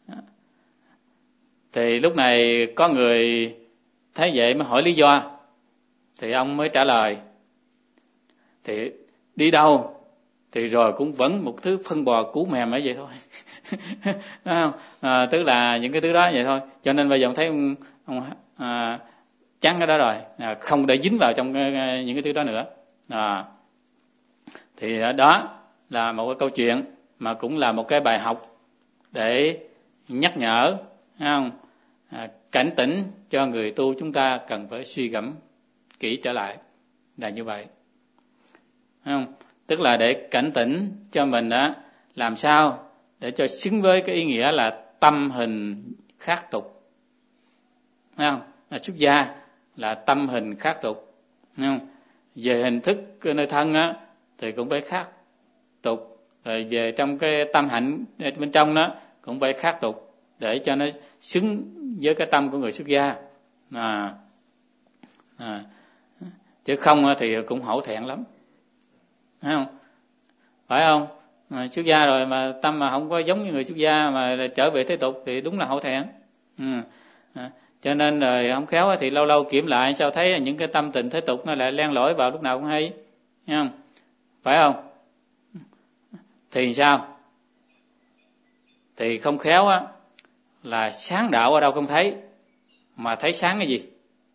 thì lúc này có người thấy vậy mới hỏi lý do, thì ông mới trả lời, thì đi đâu thì rồi cũng vẫn một thứ phân bò củ mềm ở vậy thôi. Không? À, tức là những cái thứ đó vậy thôi. Cho nên bây giờ ông thấy ông, ông à, chán cái đó rồi, à, không để dính vào trong cái, những cái thứ đó nữa. À, thì đó là một cái câu chuyện mà cũng là một cái bài học để nhắc nhở, không? À, cảnh tỉnh cho người tu chúng ta cần phải suy gẫm kỹ trở lại, là như vậy, không? Tức là để cảnh tỉnh cho mình đó, làm sao để cho xứng với cái ý nghĩa là tâm hình khác tục, không? Là xuất gia là tâm hình khác tục, không? Về hình thức cái nơi thân á thì cũng phải khác tục, rồi về trong cái tâm hạnh bên trong đó cũng phải khác tục, để cho nó xứng với cái tâm của người xuất gia. À, à, chứ không thì cũng hổ thẹn lắm, phải không? Phải không? À, xuất gia rồi mà tâm mà không có giống như người xuất gia mà trở về thế tục thì đúng là hổ thẹn. Ừ. À, cho nên rồi không khéo thì lâu lâu kiểm lại sao thấy những cái tâm tình thế tục nó lại len lỏi vào lúc nào cũng hay, thấy không? Phải không? Thì sao? Thì không khéo á là sáng đạo ở đâu không thấy, mà thấy sáng cái gì?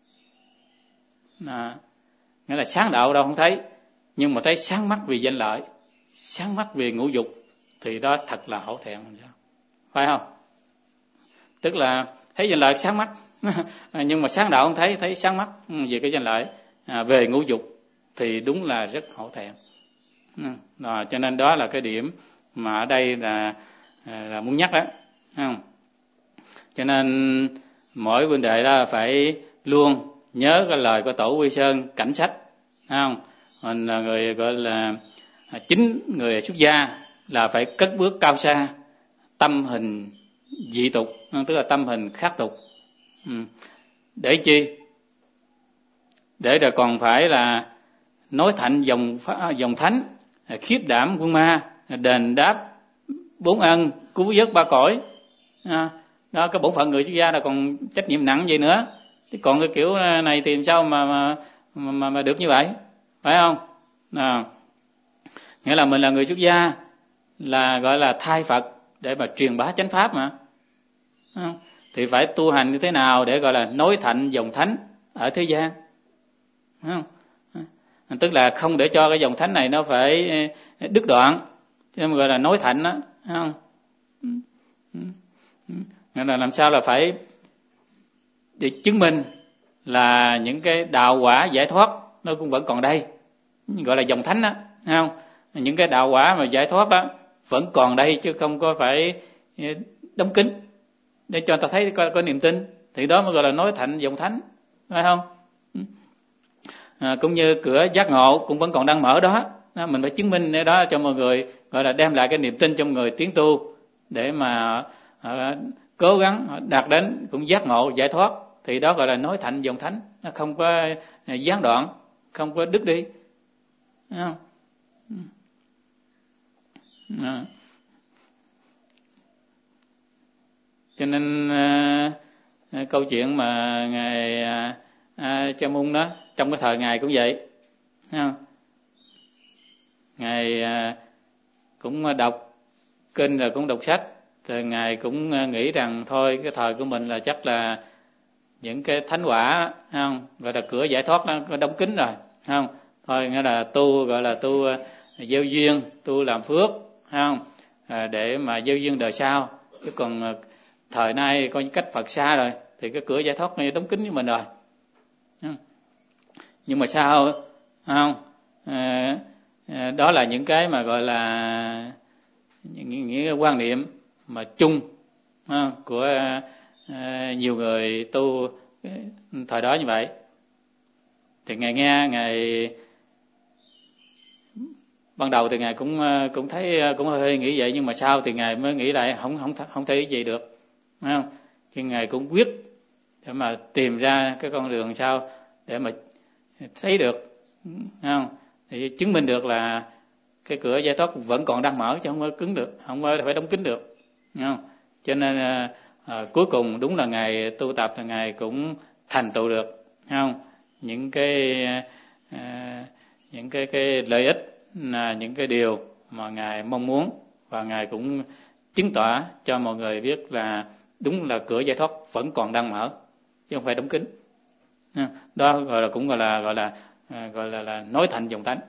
À, nghĩa là sáng đạo ở đâu không thấy, nhưng mà thấy sáng mắt vì danh lợi, sáng mắt vì ngũ dục, thì đó thật là hổ thẹn, phải không? Tức là thấy danh lợi sáng mắt, nhưng mà sáng đạo không thấy, thấy sáng mắt về cái danh lợi, à, về ngũ dục thì đúng là rất hổ thẹn. À, cho nên đó là cái điểm mà ở đây là, là muốn nhắc đó, không? Cho nên mỗi huynh đệ đó phải luôn nhớ cái lời của Tổ Quy Sơn cảnh sách, không? Mình là người gọi là chính người xuất gia là phải cất bước cao xa, tâm hình dị tục, tức là tâm hình khác tục. Ừ. Để chi? Để rồi còn phải là nói thạnh dòng dòng thánh, khiếp đảm quân ma, đền đáp bốn ân, cứu vớt ba cõi. À, đó, cái bổn phận người xuất gia là còn trách nhiệm nặng vậy nữa. Chứ còn cái kiểu này thì sao mà mà mà, mà được như vậy, phải không? À, nghĩa là mình là người xuất gia là gọi là thay Phật để mà truyền bá chánh pháp mà, à, thì phải tu hành như thế nào để gọi là nối thạnh dòng thánh ở thế gian, không? À, tức là không để cho cái dòng thánh này nó phải đứt đoạn, chứ mà gọi là nối thạnh đó, không? Nghĩa là làm sao là phải để chứng minh là những cái đạo quả giải thoát nó cũng vẫn còn đây, gọi là dòng thánh đó, không? Những cái đạo quả mà giải thoát đó vẫn còn đây, chứ không có phải đóng kín, để cho người ta thấy có, có niềm tin, thì đó mới gọi là nói thạnh dòng thánh, phải không? À, cũng như cửa giác ngộ cũng vẫn còn đang mở đó, đó mình phải chứng minh cái đó cho mọi người, gọi là đem lại cái niềm tin cho người tiến tu, để mà à, cố gắng đạt đến cũng giác ngộ giải thoát, thì đó gọi là nói thành dòng thánh, nó không có gián đoạn, không có đứt đi. Thấy không? À. Cho nên à, câu chuyện mà ngài à, à, Cha Môn đó, trong cái thời ngài cũng vậy. Thấy không? Ngài à, cũng đọc kinh rồi cũng đọc sách, rồi ngài cũng nghĩ rằng thôi cái thời của mình là chắc là những cái thánh quả, không, gọi là cửa giải thoát nó có đóng kín rồi, không, thôi nghĩa là tu gọi là tu gieo duyên, tu làm phước, không, à, để mà gieo duyên đời sau. Chứ còn thời nay coi cách Phật xa rồi thì cái cửa giải thoát này đóng kín với mình rồi. Nhưng mà sao không, à, à, đó là những cái mà gọi là những, những cái quan niệm mà chung à, của à, nhiều người tu thời đó như vậy. Thì ngài nghe, ngài ban đầu thì ngài cũng cũng thấy cũng hơi nghĩ vậy, nhưng mà sau thì ngài mới nghĩ lại không không không thể gì được, phải không? Thì ngài cũng quyết để mà tìm ra cái con đường sao để mà thấy được, phải không? Thì chứng minh được là cái cửa giải thoát vẫn còn đang mở chứ không có cứng được, không có phải đóng kín được, phải không? Cho nên à, à, cuối cùng đúng là ngài tu tập thì ngài cũng thành tựu được, phải không? Những cái à, những cái cái lợi ích là những cái điều mà ngài mong muốn, và ngài cũng chứng tỏ cho mọi người biết là đúng là cửa giải thoát vẫn còn đang mở chứ không phải đóng kín. Đó gọi là cũng gọi là gọi là gọi là, là nói thành dòng thánh.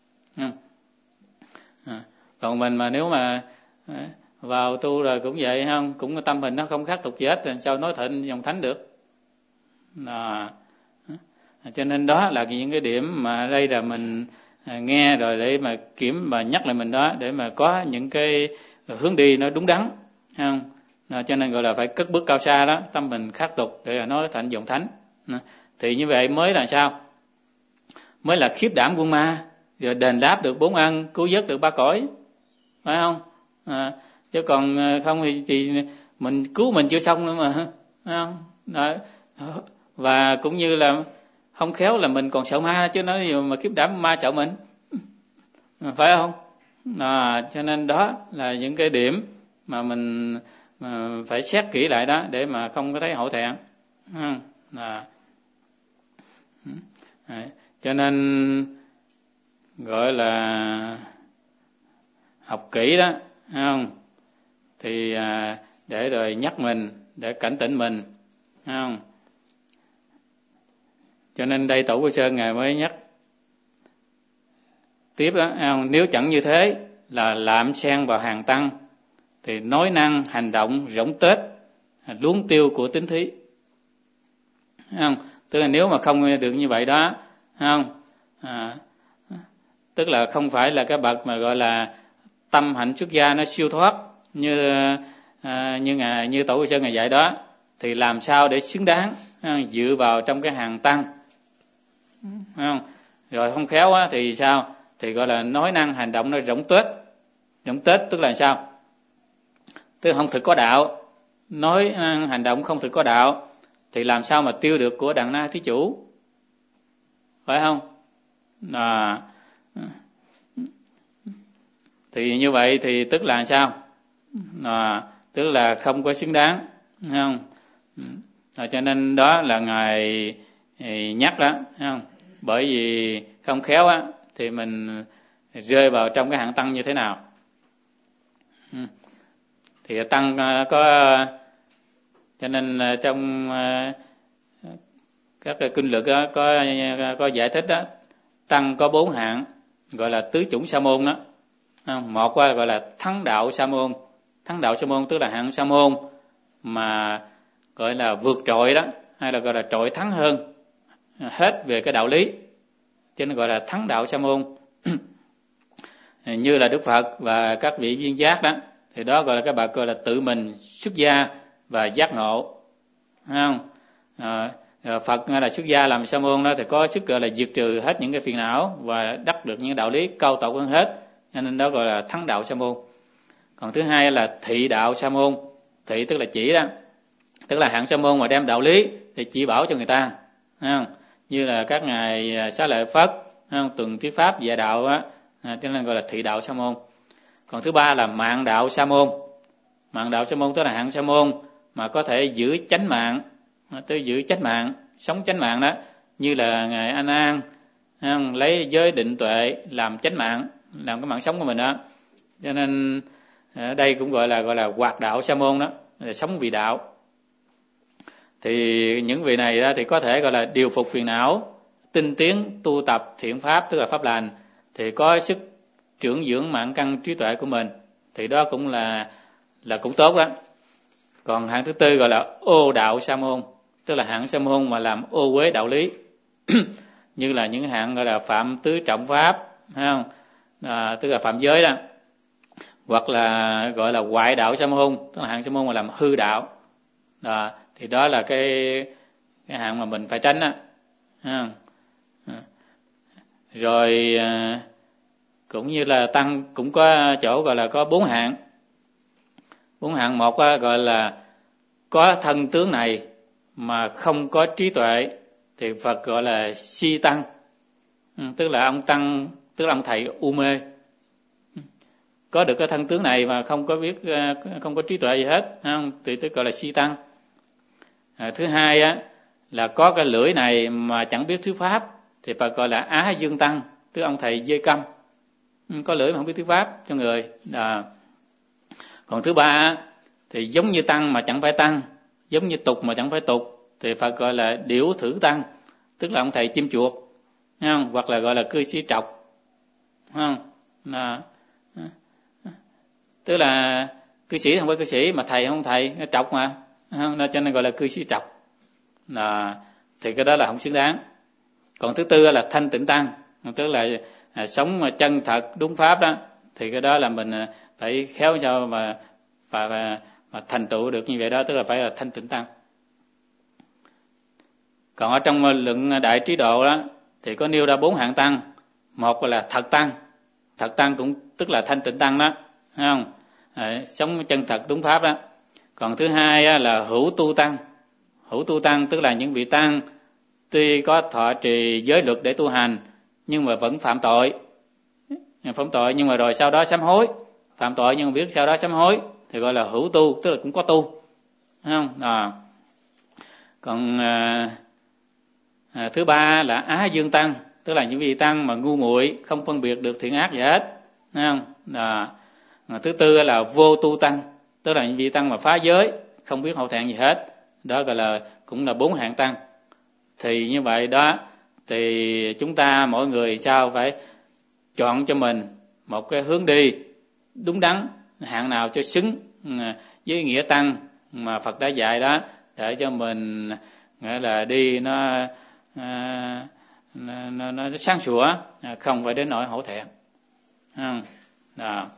Còn mình mà nếu mà vào tu rồi cũng vậy, không, cũng tâm mình nó không khác tục gì hết, thì sao nói thành dòng thánh được? À, cho nên đó là những cái điểm mà đây là mình nghe rồi để mà kiểm và nhắc lại mình đó, để mà có những cái hướng đi nó đúng đắn, không? À, cho nên gọi là phải cất bước cao xa đó, tâm mình khác tục để là nói thành dòng thánh. À, thì như vậy mới là sao? Mới là khiếp đảm quân ma, rồi đền đáp được bốn ân, cứu vớt được ba cõi, phải không? À, chứ còn không thì, thì mình cứu mình chưa xong nữa mà, phải không? Đó. Và cũng như là không khéo là mình còn sợ ma, chứ nói gì mà khiếp đảm ma sợ mình, phải không? À, cho nên đó là những cái điểm mà mình mà phải xét kỹ lại đó, để mà không có thấy hổ thẹn. À, à, cho nên gọi là học kỹ đó, không? Thì à, để rồi nhắc mình, để cảnh tỉnh mình, không? Cho nên đây Tổ Quy Sơn ngài mới nhắc tiếp đó, không? Nếu chẳng như thế là lạm xen vào hàng tăng, thì nói năng hành động rỗng tết, luống tiêu của tín thí, không? Tức là nếu mà không được như vậy đó, không? À, tức là không phải là cái bậc mà gọi là tâm hạnh xuất gia nó siêu thoát như à, như ngài như Tổ Quy Sơn ngài dạy đó, thì làm sao để xứng đáng không? Dựa vào trong cái hàng tăng, không? Rồi không khéo á, thì sao? Thì gọi là nói năng hành động nó rỗng tết. Rỗng tết tức là sao? Tức là không thực có đạo, nói năng hành động không thực có đạo, thì làm sao mà tiêu được của đặng na thí chủ, phải không? À, thì như vậy thì tức là sao? À, tức là không có xứng đáng, không? À, cho nên đó là ngài nhắc đó, không? Bởi vì không khéo á thì mình rơi vào trong cái hạng tăng như thế nào. Thì tăng có, cho nên trong các kinh luật đó có có giải thích đó, tăng có bốn hạng, gọi là tứ chủng sa môn đó. Một gọi là thắng đạo sa môn. Thắng đạo sa môn tức là hạng sa môn mà gọi là vượt trội đó, hay là gọi là trội thắng hơn hết về cái đạo lý, cho nên gọi là thắng đạo sa môn. Như là Đức Phật và các vị viên giác đó, thì đó gọi là cái bậc gọi là tự mình xuất gia và giác ngộ, không? À, Phật là xuất gia làm sa môn đó thì có sức gọi là diệt trừ hết những cái phiền não và đắc được những đạo lý cao tột hơn hết, cho nên đó gọi là thắng đạo sa môn. Còn thứ hai là thị đạo sa môn. Thị tức là chỉ đó, tức là hạng sa môn mà đem đạo lý để chỉ bảo cho người ta, không? Như là các ngài Xá Lợi Phất, không? Tuần thuyết pháp dạy đạo á, à, cho nên gọi là thị đạo sa môn. Còn thứ ba là mạng đạo sa môn. Mạng đạo sa môn tức là hạng sa môn mà có thể giữ chánh mạng, tới giữ chánh mạng, sống chánh mạng đó, như là ngài A Nan, không? Lấy giới định tuệ làm chánh mạng, làm cái mạng sống của mình đó. Cho nên ở đây cũng gọi là gọi là hoạt đạo sa môn đó, là sống vì đạo. Thì những vị này đó thì có thể gọi là điều phục phiền não, tinh tiến tu tập thiện pháp tức là pháp lành, thì có sức trưởng dưỡng mạng căn trí tuệ của mình, thì đó cũng là là cũng tốt đó. Còn hạng thứ tư gọi là ô đạo sa môn, tức là hạng sa môn mà làm ô uế đạo lý, như là những hạng gọi là phạm tứ trọng pháp, thấy không? À, tức là phạm giới đó, hoặc là gọi là hoại đạo sa môn, tức là hạng sa môn mà làm hư đạo. À, thì đó là cái cái hạng mà mình phải tránh đó. À, rồi à, cũng như là tăng cũng có chỗ gọi là có bốn hạng. Bốn hạng. Một á, gọi là có thân tướng này mà không có trí tuệ thì Phật gọi là si tăng, ừ, tức là ông tăng, tức là ông thầy u mê. Có được cái thân tướng này mà không có biết, không có trí tuệ gì hết, không? Thì tức gọi là si tăng. À, thứ hai á là có cái lưỡi này mà chẳng biết thuyết pháp thì Phật gọi là á dương tăng, tức ông thầy dê câm, có lưỡi mà không biết thuyết pháp cho người. À, còn thứ ba thì giống như tăng mà chẳng phải tăng, giống như tục mà chẳng phải tục, thì Phật gọi là điểu thử tăng, tức là ông thầy chim chuột, không? Hoặc là gọi là cư sĩ trọc, không? À, tức là cư sĩ không phải cư sĩ mà thầy không thầy, trọc mà, không? Cho nên gọi là cư sĩ trọc. À, thì cái đó là không xứng đáng. Còn thứ tư là thanh tịnh tăng, tức là à, sống mà chân thật đúng pháp đó, thì cái đó là mình phải khéo sao mà và, và mà thành tựu được như vậy đó, tức là phải là thanh tịnh tăng. Còn ở trong luận Đại Trí Độ đó thì có nêu ra bốn hạng tăng. Một là thật tăng, thật tăng cũng tức là thanh tịnh tăng đó, thấy không? À, sống chân thật đúng pháp đó. Còn thứ hai là hữu tu tăng. Hữu tu tăng tức là những vị tăng tuy có thọ trì giới luật để tu hành nhưng mà vẫn phạm tội, phạm tội nhưng mà rồi sau đó sám hối, phạm tội nhưng mà biết sau đó sám hối thì gọi là hữu tu, tức là cũng có tu, thấy không? À, còn à, à, thứ ba là á dương tăng, tức là những vị tăng mà ngu muội không phân biệt được thiện ác gì hết, thấy không? À, à, thứ tư là vô tu tăng, tức là những vị tăng mà phá giới không biết hậu thẹn gì hết, đó gọi là cũng là bốn hạng tăng. Thì như vậy đó thì chúng ta mỗi người sao phải chọn cho mình một cái hướng đi đúng đắn, hạng nào cho xứng với nghĩa tăng mà Phật đã dạy đó, để cho mình nghĩa là đi nó nó, nó, nó sáng sủa, không phải đến nỗi hổ thẹn. Đó.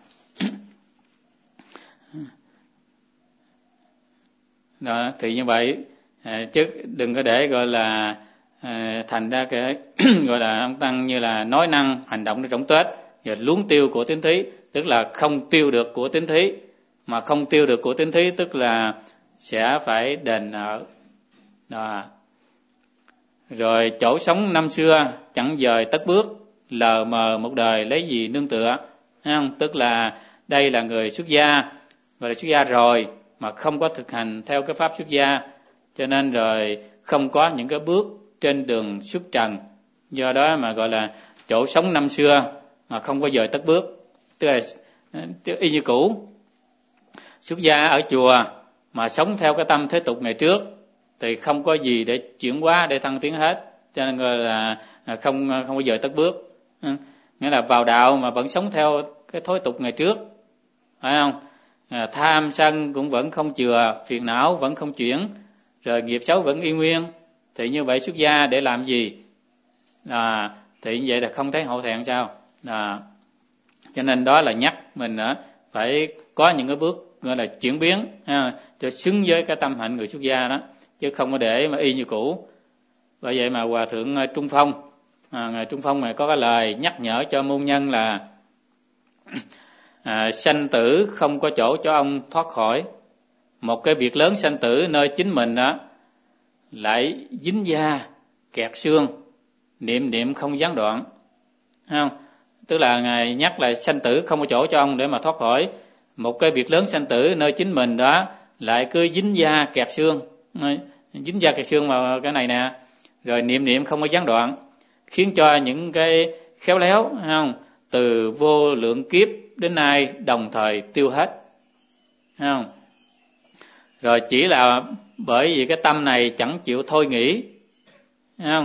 Đó, thì như vậy à, chứ đừng có để gọi là à, thành ra cái gọi là ông tăng như là nói năng hành động để trống Tết rồi luống tiêu của tín thí, tức là không tiêu được của tín thí, mà không tiêu được của tín thí tức là sẽ phải đền nợ. Đó. Rồi chỗ sống năm xưa chẳng dời tất bước, lờ mờ một đời lấy gì nương tựa, thấy không? Tức là đây là người xuất gia, gọi là xuất gia rồi mà không có thực hành theo cái pháp xuất gia, cho nên rồi không có những cái bước trên đường xuất trần, do đó mà gọi là chỗ sống năm xưa mà không có dời tất bước, tức là y như cũ. Xuất gia ở chùa mà sống theo cái tâm thế tục ngày trước thì không có gì để chuyển hóa, để thăng tiến hết, cho nên gọi là không không có dời tất bước. Nghĩa là vào đạo mà vẫn sống theo cái thói tục ngày trước, phải không? À, tham sân cũng vẫn không chừa, phiền não vẫn không chuyển, rồi nghiệp xấu vẫn y nguyên, thì như vậy xuất gia để làm gì? À, thì như vậy là không thấy hổ thẹn sao? À, cho nên đó là nhắc mình đó, phải có những cái bước gọi là chuyển biến ha, cho xứng với cái tâm hạnh người xuất gia đó, chứ không có để mà y như cũ. Bởi vậy mà Hòa Thượng Trung Phong, à, Ngài Trung Phong này có cái lời nhắc nhở cho môn nhân là à, sanh tử không có chỗ cho ông thoát khỏi. Một cái việc lớn sanh tử nơi chính mình đó lại dính da kẹt xương, niệm niệm không gián đoạn. Không? Tức là Ngài nhắc là sanh tử không có chỗ cho ông để mà thoát khỏi một cái việc lớn sanh tử nơi chính mình đó, lại cứ dính da kẹt xương, dính da kẹt xương vào cái này nè, rồi niệm niệm không có gián đoạn, khiến cho những cái khéo léo, không, từ vô lượng kiếp đến nay đồng thời tiêu hết, không? Rồi chỉ là bởi vì cái tâm này chẳng chịu thôi nghĩ, không?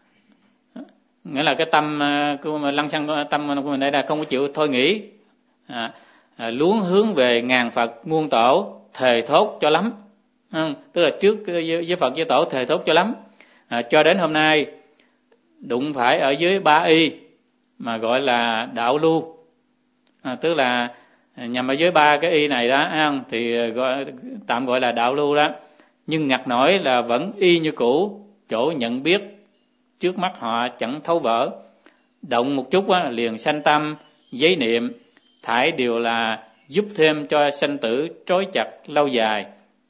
Nghĩa là cái tâm của lăng xăng tâm của mình đây là không có chịu thôi nghĩ, à, à, luống hướng về ngàn Phật muôn tổ, thề thốt cho lắm, không? Tức là trước với Phật với tổ thề thốt cho lắm, à, cho đến hôm nay đụng phải ở dưới ba y mà gọi là đạo lưu, à, tức là nhằm ở dưới ba cái y này đó, không? Thì gọi, tạm gọi là đạo lưu đó, nhưng ngặt nổi là vẫn y như cũ, chỗ nhận biết trước mắt họ chẳng thấu vỡ, động một chút á, liền sanh tâm giấy niệm, thải đều là giúp thêm cho sanh tử trói chặt lâu dài,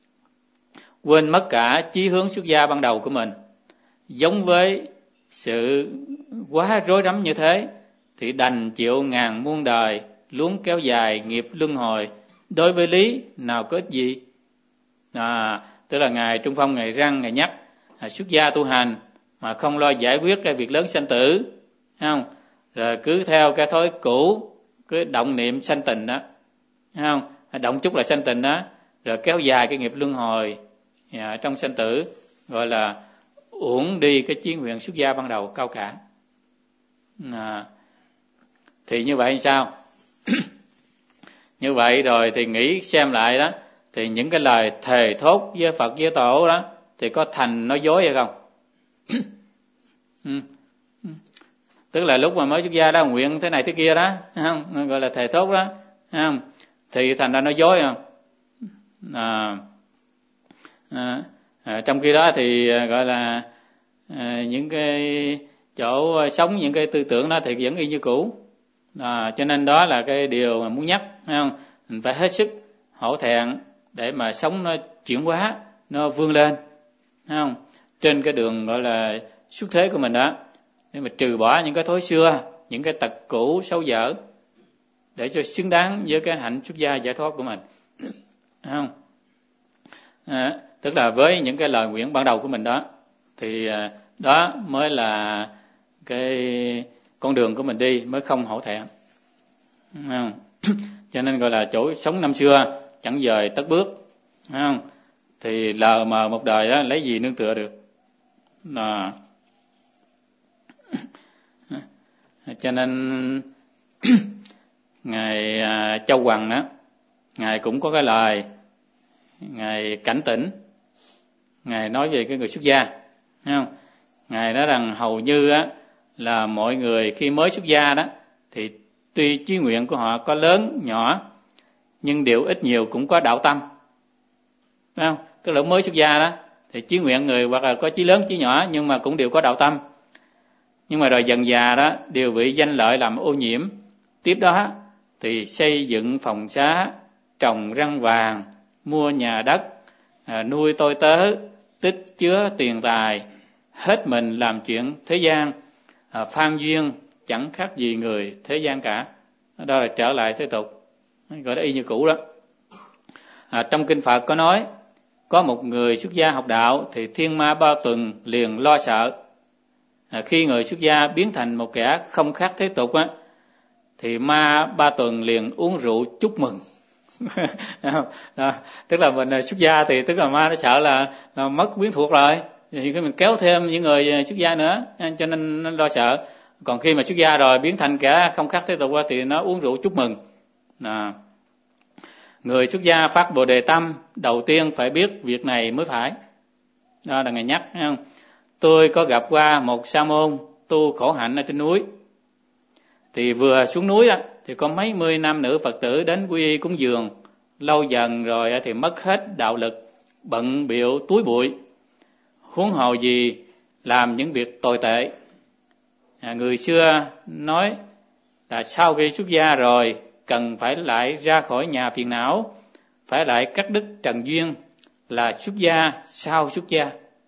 quên mất cả chí hướng xuất gia ban đầu của mình. Giống với sự quá rối rắm như thế thì đành chịu ngàn muôn đời luống kéo dài nghiệp luân hồi, đối với lý nào có ích gì. À, tức là Ngài Trung Phong Ngài răng Ngài nhắc, à, xuất gia tu hành mà không lo giải quyết cái việc lớn sanh tử, không? Rồi cứ theo cái thói cũ, cứ động niệm sanh tình đó, không? Động chút là sanh tình đó, rồi kéo dài cái nghiệp luân hồi, à, trong sanh tử, gọi là uổng đi cái chí nguyện xuất gia ban đầu cao cả. À, thì như vậy sao? Như vậy rồi thì nghĩ xem lại đó, thì những cái lời thề thốt với Phật với tổ đó thì có thành nói dối hay không? Tức là lúc mà mới xuất gia đó nguyện thế này thế kia đó, không? Gọi là thề thốt đó, không? Thì thành ra nói dối không? À, à, à, trong khi đó thì gọi là à, những cái chỗ sống, những cái tư tưởng đó thì vẫn y như cũ. À, cho nên đó là cái điều mà muốn nhắc, không? Mình phải hết sức hổ thẹn để mà sống nó chuyển hóa, nó vươn lên, không? Trên cái đường gọi là xuất thế của mình đó, để mà trừ bỏ những cái thói xưa, những cái tật cũ xấu dở, để cho xứng đáng với cái hạnh xuất gia giải thoát của mình, không? À, tức là với những cái lời nguyện ban đầu của mình đó, thì đó mới là cái con đường của mình đi, mới không hổ thẹn, không? Cho nên gọi là chỗ sống năm xưa chẳng dời tất bước, không? Thì lờ mờ một đời đó lấy gì nương tựa được. À, cho nên ngài Châu Hoằng đó, ngài cũng có cái lời ngài cảnh tỉnh, ngài nói về cái người xuất gia, không? Ngài nói rằng hầu như á là mọi người khi mới xuất gia đó thì tuy chí nguyện của họ có lớn nhỏ, nhưng điều ít nhiều cũng có đạo tâm, phải không? Tức là mới xuất gia đó thì chí nguyện người hoặc là có chí lớn chí nhỏ, nhưng mà cũng đều có đạo tâm. Nhưng mà rồi dần già đó đều bị danh lợi làm ô nhiễm, tiếp đó thì xây dựng phòng xá, trồng răng vàng, mua nhà đất, à, nuôi tôi tớ, tích chứa tiền tài, hết mình làm chuyện thế gian, à, phan duyên chẳng khác gì người thế gian cả. Đó là trở lại thế tục, gọi là y như cũ đó. À, trong kinh Phật có nói, có một người xuất gia học đạo thì thiên ma ba tuần liền lo sợ. À, khi người xuất gia biến thành một kẻ không khác thế tục á, thì ma ba tuần liền uống rượu chúc mừng. Đó, tức là mình xuất gia thì tức là ma nó sợ là, là mất quyến thuộc rồi, thì khi mình kéo thêm những người xuất gia nữa, cho nên nó lo sợ. Còn khi mà xuất gia rồi biến thành kẻ không khác thế tục thì nó uống rượu chúc mừng. À, người xuất gia phát Bồ Đề tâm đầu tiên phải biết việc này mới phải. Đó là ngài nhắc, thấy không? Tôi có gặp qua một sa môn tu khổ hạnh ở trên núi, thì vừa xuống núi đó, thì có mấy mươi nam nữ Phật tử đến quy y cúng dường. Lâu dần rồi thì mất hết đạo lực, bận bịu túi bụi, huống hồ gì làm những việc tồi tệ. À, người xưa nói là sau khi xuất gia rồi cần phải lại ra khỏi nhà phiền não, phải lại cắt đứt trần duyên, là xuất gia sau xuất gia.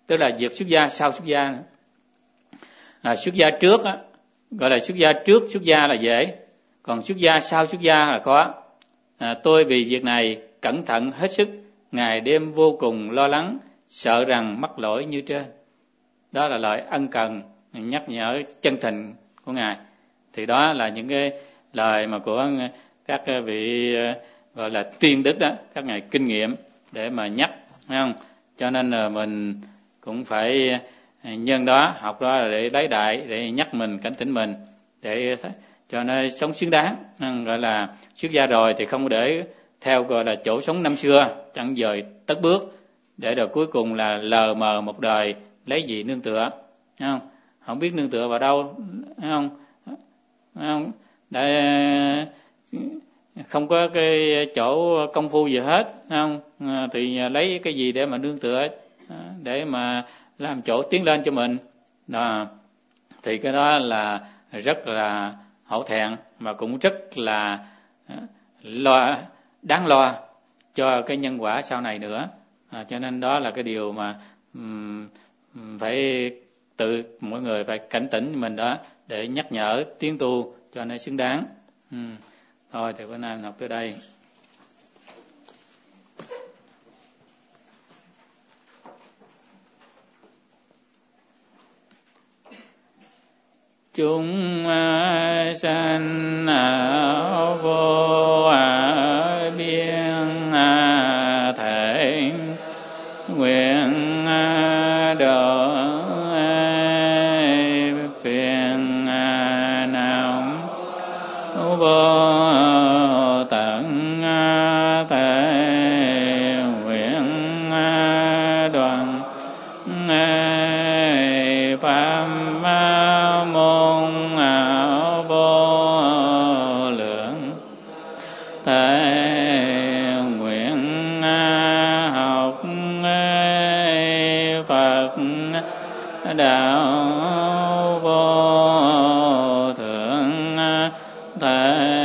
tức là việc xuất gia sau xuất gia. À, xuất gia trước á, gọi là xuất gia trước xuất gia là dễ, còn xuất gia sau xuất gia là khó. À, tôi vì việc này cẩn thận hết sức, ngày đêm vô cùng lo lắng, sợ rằng mắc lỗi như trên. Đó là lời ân cần nhắc nhở chân thành của Ngài. Thì đó là những cái lời mà của các vị gọi là tiên đức đó, các ngài kinh nghiệm để mà nhắc, thấy không? Cho nên là mình cũng phải nhân đó, học đó để lấy đại, để nhắc mình, cảnh tỉnh mình, để cho nó sống xứng đáng. Gọi là xuất gia rồi thì không để theo gọi là chỗ sống năm xưa, chẳng dời tất bước, để rồi cuối cùng là lờ mờ một đời, lấy gì nương tựa, thấy không? Không biết nương tựa vào đâu, thấy không? Thấy không? Để không có cái chỗ công phu gì hết, thấy không? Thì lấy cái gì để mà nương tựa, để mà làm chỗ tiến lên cho mình đó. Thì cái đó là rất là hổ thẹn, mà cũng rất là lo, đáng lo cho cái nhân quả sau này nữa. À, cho nên đó là cái điều mà um, phải tự mỗi người phải cảnh tỉnh mình đó, để nhắc nhở tiến tu cho nó xứng đáng. um. Thôi thì bữa nay mình học tới đây. Chúng sanh vô biên thể nguyện độ phiền não vô tận thể nguyện đoàn pháp môn vô lượng thể nguyện học Phật đạo vô thượng thể